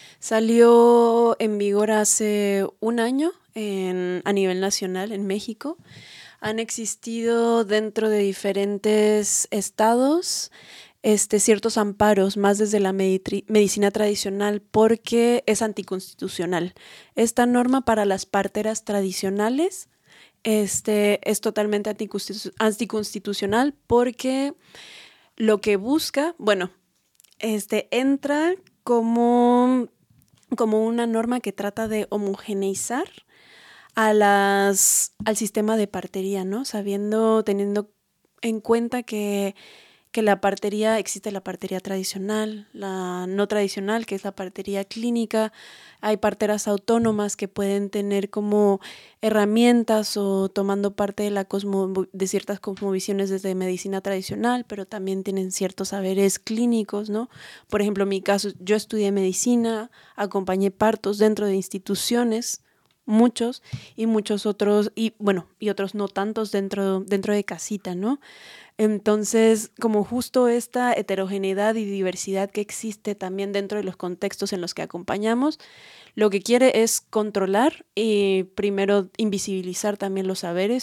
salió en vigor hace un año en, a nivel nacional en México. Han existido dentro de diferentes estados Este, ciertos amparos, más desde la meditri- medicina tradicional, porque es anticonstitucional. Esta norma para las parteras tradicionales este, es totalmente anticonstitu- anticonstitucional porque lo que busca, bueno, este, entra como, como una norma que trata de homogeneizar a las, al sistema de partería, ¿no? Sabiendo, teniendo en cuenta que que la partería, existe la partería tradicional, la no tradicional, que es la partería clínica. Hay parteras autónomas que pueden tener como herramientas o tomando parte de, la cosmo, de ciertas cosmovisiones desde medicina tradicional, pero también tienen ciertos saberes clínicos, ¿no? Por ejemplo, en mi caso, yo estudié medicina, acompañé partos dentro de instituciones, muchos, y muchos otros, y bueno, y otros no tantos dentro, dentro de casita, ¿no? Entonces, como justo esta heterogeneidad y diversidad que existe también dentro de los contextos en los que acompañamos, lo que quiere es controlar y primero invisibilizar también los saberes que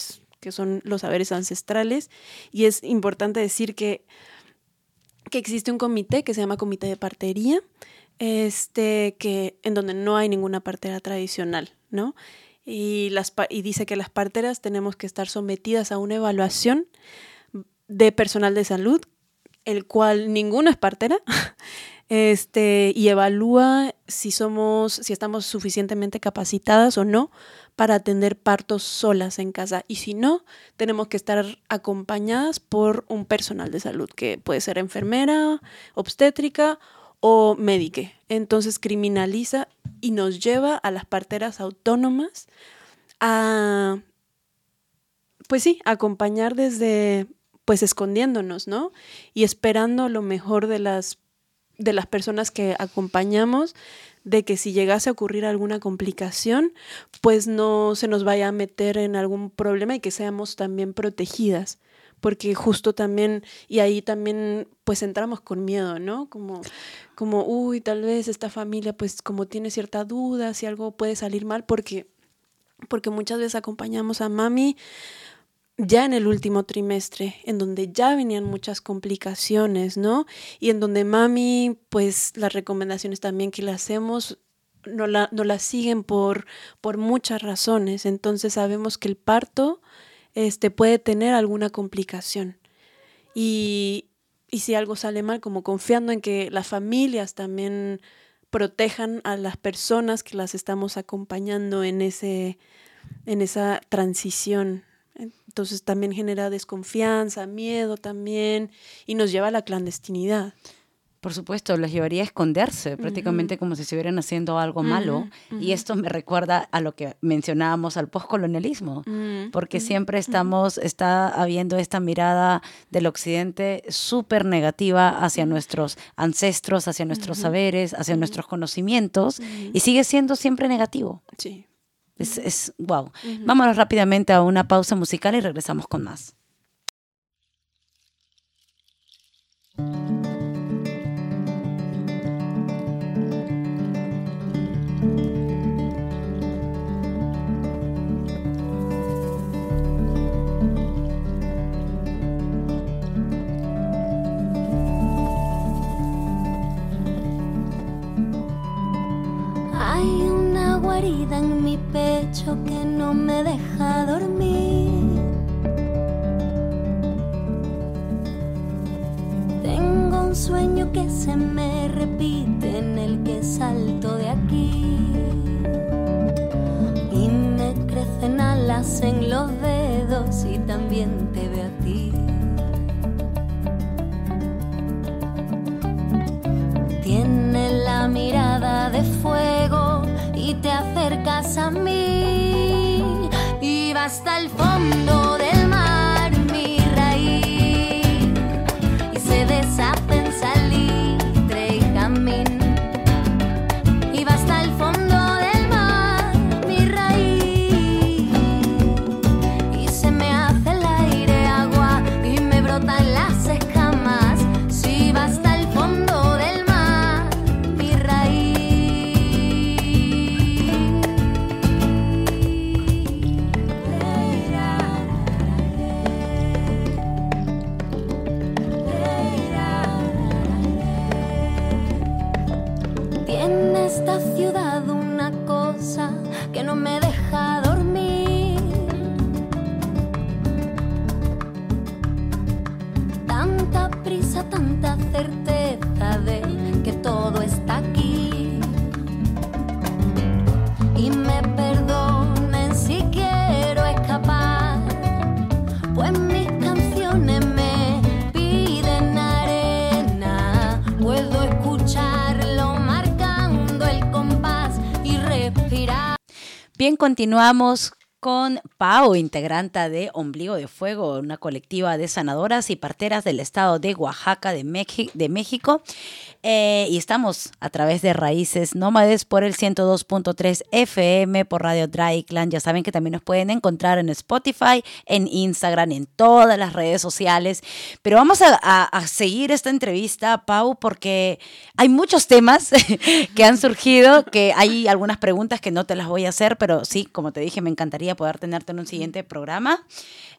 que son los saberes ancestrales. Y es importante decir que, que existe un comité que se llama Comité de Partería, este, que, en donde no hay ninguna partera tradicional, ¿no? Y, las, y dice que las parteras tenemos que estar sometidas a una evaluación de personal de salud, el cual ninguno es partera, este, y evalúa si somos, si estamos suficientemente capacitadas o no para atender partos solas en casa. Y si no, tenemos que estar acompañadas por un personal de salud, que puede ser enfermera, obstétrica o médica. Entonces criminaliza y nos lleva a las parteras autónomas a, pues sí, acompañar desde, pues escondiéndonos, ¿no? Y esperando lo mejor de las, de las personas que acompañamos, de que si llegase a ocurrir alguna complicación, pues no se nos vaya a meter en algún problema y que seamos también protegidas. Porque justo también, y ahí también pues entramos con miedo, ¿no? Como, como, uy, tal vez esta familia pues como tiene cierta duda, si algo puede salir mal, porque, porque muchas veces acompañamos a mami ya en el último trimestre, en donde ya venían muchas complicaciones, ¿no? Y en donde mami, pues las recomendaciones también que le hacemos no la, no la siguen por, por muchas razones. Entonces sabemos que el parto este, puede tener alguna complicación. Y, y si algo sale mal, como confiando en que las familias también protejan a las personas que las estamos acompañando en, ese, en esa transición. Entonces también genera desconfianza, miedo también, y nos lleva a la clandestinidad. Por supuesto, les llevaría a esconderse, uh-huh. prácticamente como si estuvieran haciendo algo malo. Uh-huh, uh-huh. Y esto me recuerda a lo que mencionábamos, al poscolonialismo, uh-huh, porque uh-huh, siempre estamos, uh-huh. está habiendo esta mirada del occidente súper negativa hacia uh-huh. nuestros ancestros, hacia nuestros uh-huh. saberes, hacia uh-huh. nuestros conocimientos, uh-huh. y sigue siendo siempre negativo. Sí. Es, es wow. Uh-huh. Vámonos rápidamente a una pausa musical y regresamos con más. Hay una guarida en mi pecho que no me deja dormir. Tengo un sueño que se me repite, en el que salto de aquí y me crecen alas en los dedos y también te veo a ti. Tiene la mirada de fuego y te acercas a mí y va hasta el fondo del mar mi raíz y se deshace en salitre y jazmín y va hasta el fondo del mar mi raíz y se me hace el aire agua y me brotan las escamas si va hasta el fondo del mar mi raíz. Tiene esta ciudad una cosa que no me deja dormir. Tanta prisa, tanta certeza de que todo está aquí. Y me perdonen si quiero escapar, pues mis canciones me piden arena. Puedo escucharlo marcando el compás y respirar. Bien, continuamos con Pau, integrante de Ombligo de Fuego, una colectiva de sanadoras y parteras del estado de Oaxaca, de, Meji- de México. Eh, y estamos a través de Raíces Nómades por el ciento dos punto tres F M, por Radio Dryclan. Ya saben que también nos pueden encontrar en Spotify, en Instagram, en todas las redes sociales. Pero vamos a, a, a seguir esta entrevista, Pau, porque hay muchos temas que han surgido, que hay algunas preguntas que no te las voy a hacer, pero sí, como te dije, me encantaría poder tenerte en un siguiente programa.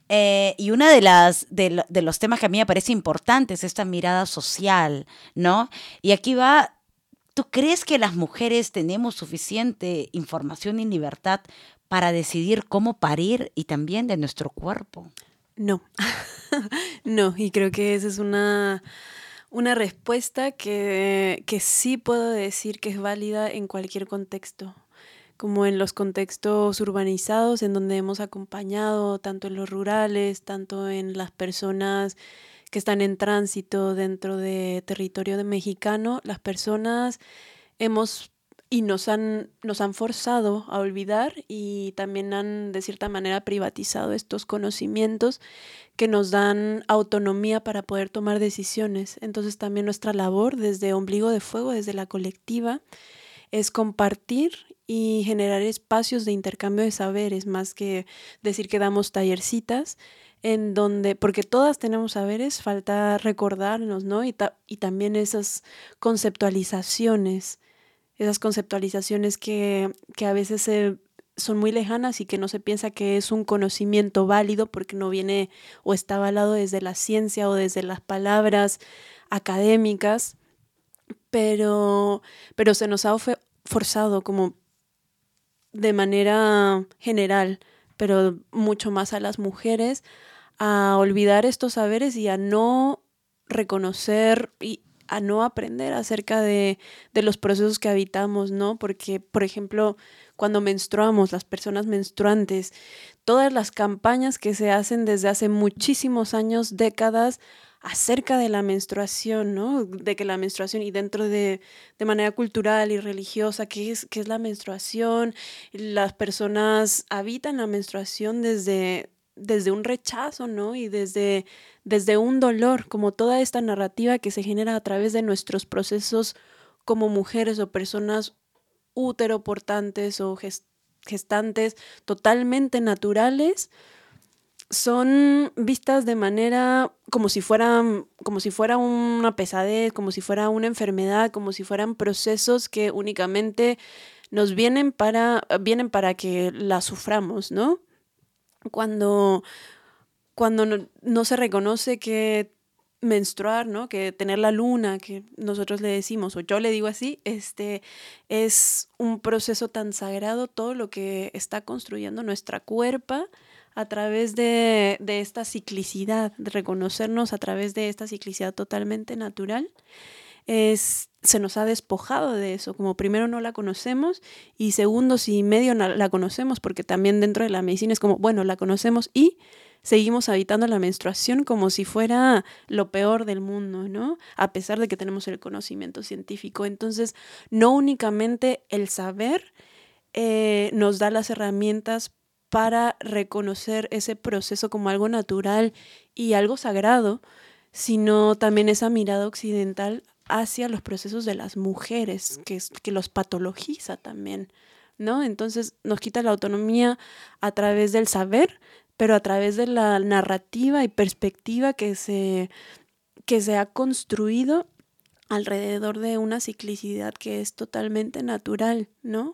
Eh, y uno de, las, de, de los temas que a mí me parece importante es esta mirada social, ¿no? Y aquí va, ¿tú crees que las mujeres tenemos suficiente información y libertad para decidir cómo parir y también de nuestro cuerpo? No, no, y creo que esa es una, una respuesta que, que sí puedo decir que es válida en cualquier contexto, como en los contextos urbanizados en donde hemos acompañado, tanto en los rurales, tanto en las personas que están en tránsito dentro de territorio de mexicano, las personas hemos y nos han, nos han forzado a olvidar y también han de cierta manera privatizado estos conocimientos que nos dan autonomía para poder tomar decisiones. Entonces también nuestra labor desde Ombligo de Fuego, desde la colectiva, es compartir y generar espacios de intercambio de saberes, más que decir que damos tallercitas, en donde, porque todas tenemos saberes, falta recordarnos, ¿no? Y, ta- y también esas conceptualizaciones, esas conceptualizaciones que, que a veces se, son muy lejanas y que no se piensa que es un conocimiento válido porque no viene o está avalado desde la ciencia o desde las palabras académicas, pero, pero se nos ha ofe- forzado como de manera general, pero mucho más a las mujeres, a olvidar estos saberes y a no reconocer y a no aprender acerca de, de los procesos que habitamos, ¿no? Porque, por ejemplo, cuando menstruamos, las personas menstruantes, todas las campañas que se hacen desde hace muchísimos años, décadas, acerca de la menstruación, ¿no? De que la menstruación y dentro de, de manera cultural y religiosa, ¿qué es, qué es la menstruación? Las personas habitan la menstruación desde, desde un rechazo, ¿no? Y desde, desde un dolor, como toda esta narrativa que se genera a través de nuestros procesos como mujeres o personas úteroportantes o gest- gestantes totalmente naturales, son vistas de manera como si fueran, como si fuera una pesadez, como si fuera una enfermedad, como si fueran procesos que únicamente nos vienen para, vienen para que la suframos, ¿no? Cuando, cuando no, no se reconoce que menstruar, ¿no? Que tener la luna, que nosotros le decimos, o yo le digo así, este, es un proceso tan sagrado, todo lo que está construyendo nuestra cuerpa a través de, de esta ciclicidad, de reconocernos a través de esta ciclicidad totalmente natural, es, se nos ha despojado de eso, como primero no la conocemos y segundo si medio la, la conocemos, porque también dentro de la medicina es como, bueno, la conocemos y seguimos habitando la menstruación como si fuera lo peor del mundo, ¿no? A pesar de que tenemos el conocimiento científico. Entonces, no únicamente el saber eh, nos da las herramientas para reconocer ese proceso como algo natural y algo sagrado, sino también esa mirada occidental hacia los procesos de las mujeres, que, es, que los patologiza también, ¿no? Entonces nos quita la autonomía a través del saber, pero a través de la narrativa y perspectiva que se, que se ha construido alrededor de una ciclicidad que es totalmente natural, ¿no?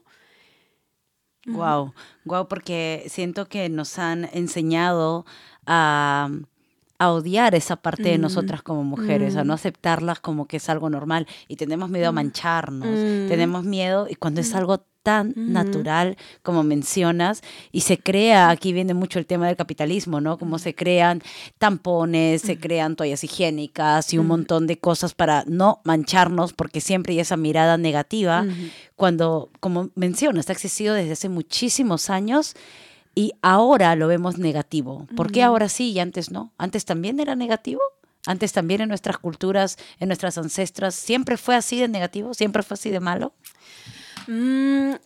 Wow, wow, porque siento que nos han enseñado a, a odiar esa parte de Mm. nosotras como mujeres, a Mm. no aceptarlas como que es algo normal y tenemos miedo a mancharnos, Mm. tenemos miedo y cuando es algo tan Mm. natural como mencionas y se crea, aquí viene mucho el tema del capitalismo, ¿no? Como se crean tampones, se crean toallas higiénicas y un montón de cosas para no mancharnos porque siempre hay esa mirada negativa Mm. cuando, como mencionas, ha existido desde hace muchísimos años y ahora lo vemos negativo. ¿Por qué ahora sí y antes no? ¿Antes también era negativo? ¿Antes también en nuestras culturas, en nuestras ancestras, siempre fue así de negativo? ¿Siempre fue así de malo? Mm,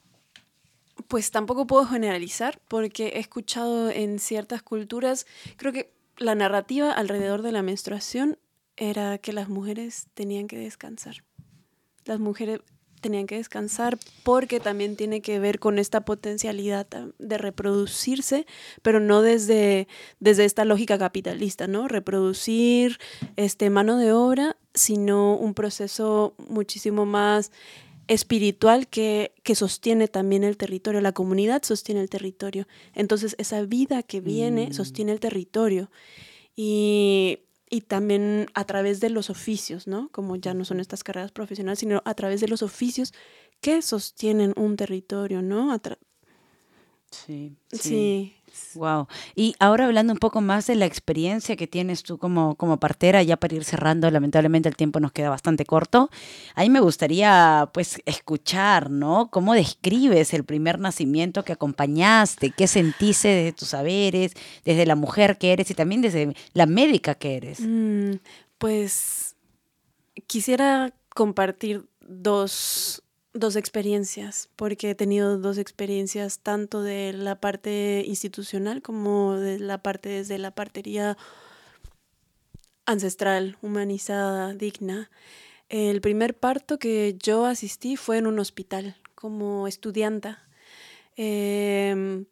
pues tampoco puedo generalizar porque he escuchado en ciertas culturas, creo que la narrativa alrededor de la menstruación era que las mujeres tenían que descansar. Las mujeres tenían que descansar porque también tiene que ver con esta potencialidad de reproducirse, pero no desde, desde esta lógica capitalista, ¿no? Reproducir este, mano de obra, sino un proceso muchísimo más espiritual que, que sostiene también el territorio, la comunidad sostiene el territorio. Entonces esa vida que viene mm. sostiene el territorio. Y, y también a través de los oficios, ¿no? Como ya no son estas carreras profesionales, sino a través de los oficios que sostienen un territorio, ¿no? A tra- sí, sí. sí. Wow. Y ahora hablando un poco más de la experiencia que tienes tú como, como partera, ya para ir cerrando, lamentablemente el tiempo nos queda bastante corto. A mí me gustaría pues escuchar, ¿no? ¿Cómo describes el primer nacimiento que acompañaste? ¿Qué sentiste desde tus saberes, desde la mujer que eres y también desde la médica que eres? Mm, pues quisiera compartir dos... Dos experiencias, porque he tenido dos experiencias tanto de la parte institucional como de la parte desde la partería ancestral, humanizada, digna. El primer parto que yo asistí fue en un hospital como estudianta. Eh,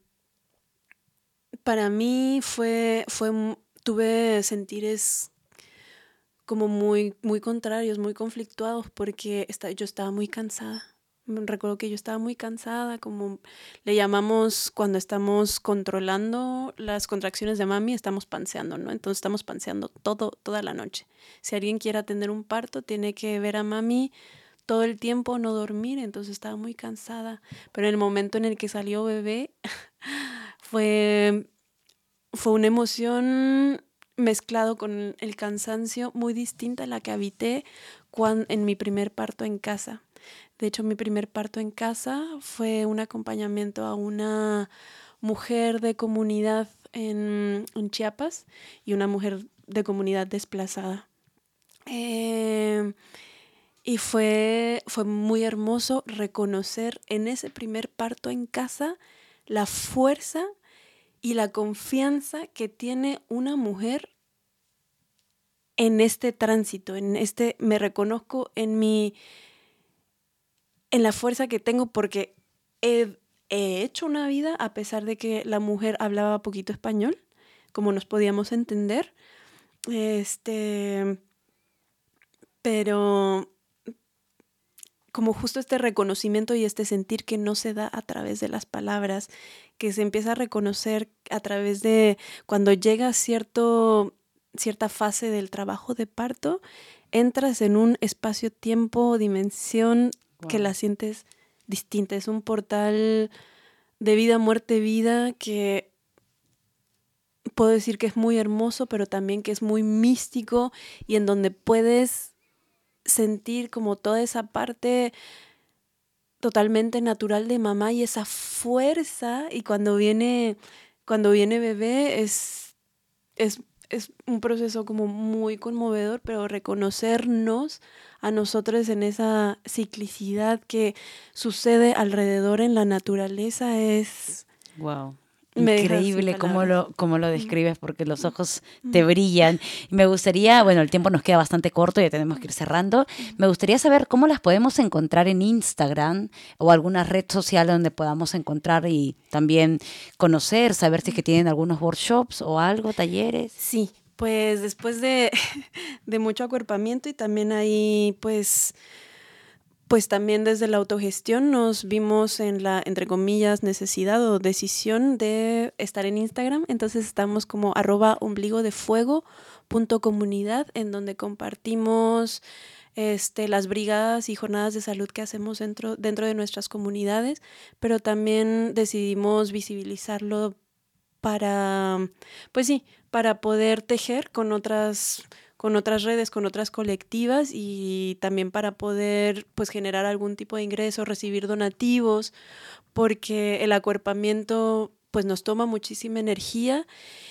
para mí fue, fue, tuve sentires como muy, muy contrarios, muy conflictuados, porque está, yo estaba muy cansada. Recuerdo que yo estaba muy cansada, como le llamamos cuando estamos controlando las contracciones de mami, estamos panseando, ¿no? Entonces estamos panseando todo, toda la noche. Si alguien quiere atender un parto, tiene que ver a mami todo el tiempo, no dormir, entonces estaba muy cansada. Pero en el momento en el que salió bebé, fue, fue una emoción mezclado con el cansancio muy distinta a la que habité cuando, en mi primer parto en casa. De hecho, mi primer parto en casa fue un acompañamiento a una mujer de comunidad en, en Chiapas y una mujer de comunidad desplazada. Eh, y fue, fue muy hermoso reconocer en ese primer parto en casa la fuerza y la confianza que tiene una mujer en este tránsito, en este, me reconozco en mi, en la fuerza que tengo porque he, he hecho una vida a pesar de que la mujer hablaba poquito español, como nos podíamos entender, este, pero como justo este reconocimiento y este sentir que no se da a través de las palabras, que se empieza a reconocer a través de cuando llega cierto, cierta fase del trabajo de parto, entras en un espacio-tiempo, dimensión wow. que la sientes distinta. Es un portal de vida, muerte, vida que puedo decir que es muy hermoso, pero también que es muy místico y en donde puedes sentir como toda esa parte totalmente natural de mamá y esa fuerza, y cuando viene cuando viene bebé es, es, es un proceso como muy conmovedor, pero reconocernos a nosotros en esa ciclicidad que sucede alrededor en la naturaleza es... Wow. Increíble cómo lo, cómo lo describes, porque los ojos te brillan. Y me gustaría, bueno, el tiempo nos queda bastante corto, ya tenemos que ir cerrando. Me gustaría saber cómo las podemos encontrar en Instagram o alguna red social donde podamos encontrar y también conocer, saber si es que tienen algunos workshops o algo, talleres. Sí, pues después de, de mucho acuerpamiento y también ahí, pues... Pues también desde la autogestión nos vimos en la, entre comillas, necesidad o decisión de estar en Instagram. Entonces estamos como arroba ombligo de fuego punto comunidad, en donde compartimos este, las brigadas y jornadas de salud que hacemos dentro, dentro de nuestras comunidades, pero también decidimos visibilizarlo para, pues sí, para poder tejer con otras con otras redes, con otras colectivas y también para poder pues generar algún tipo de ingreso, recibir donativos, porque el acuerpamiento pues nos toma muchísima energía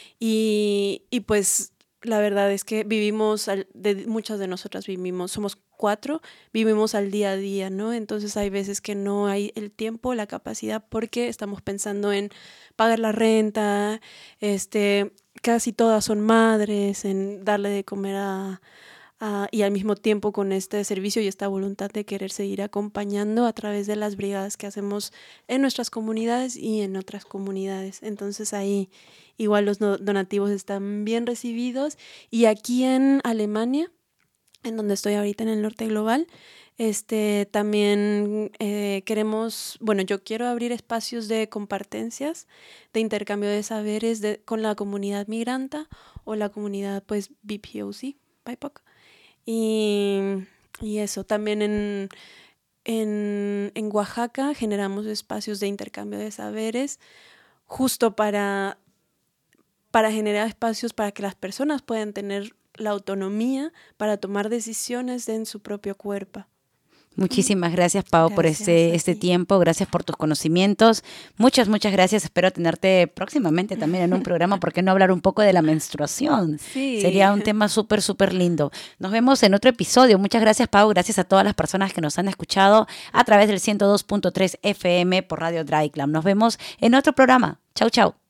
y, y pues la verdad es que vivimos, al, de, muchas de nosotras vivimos, somos cuatro, vivimos al día a día, ¿no? Entonces hay veces que no hay el tiempo, la capacidad, porque estamos pensando en pagar la renta, este... casi todas son madres, en darle de comer a, a, y al mismo tiempo con este servicio y esta voluntad de querer seguir acompañando a través de las brigadas que hacemos en nuestras comunidades y en otras comunidades. Entonces ahí igual los donativos están bien recibidos y aquí en Alemania, en donde estoy ahorita en el norte global, Este, también eh, queremos, bueno, yo quiero abrir espacios de compartencias, de intercambio de saberes de, con la comunidad migranta o la comunidad, pues, B P O C, B I P O C. Y, y eso, también en, en, en Oaxaca generamos espacios de intercambio de saberes justo para, para generar espacios para que las personas puedan tener la autonomía para tomar decisiones en su propio cuerpo. Muchísimas gracias, Pau, gracias por este, este tiempo. Gracias por tus conocimientos. Muchas, muchas gracias. Espero tenerte próximamente también en un programa. ¿Por qué no hablar un poco de la menstruación? Sí. Sería un tema súper, súper lindo. Nos vemos en otro episodio. Muchas gracias, Pau. Gracias a todas las personas que nos han escuchado a través del ciento dos punto tres F M por Radio Dry Clam. Nos vemos en otro programa. Chau, chau.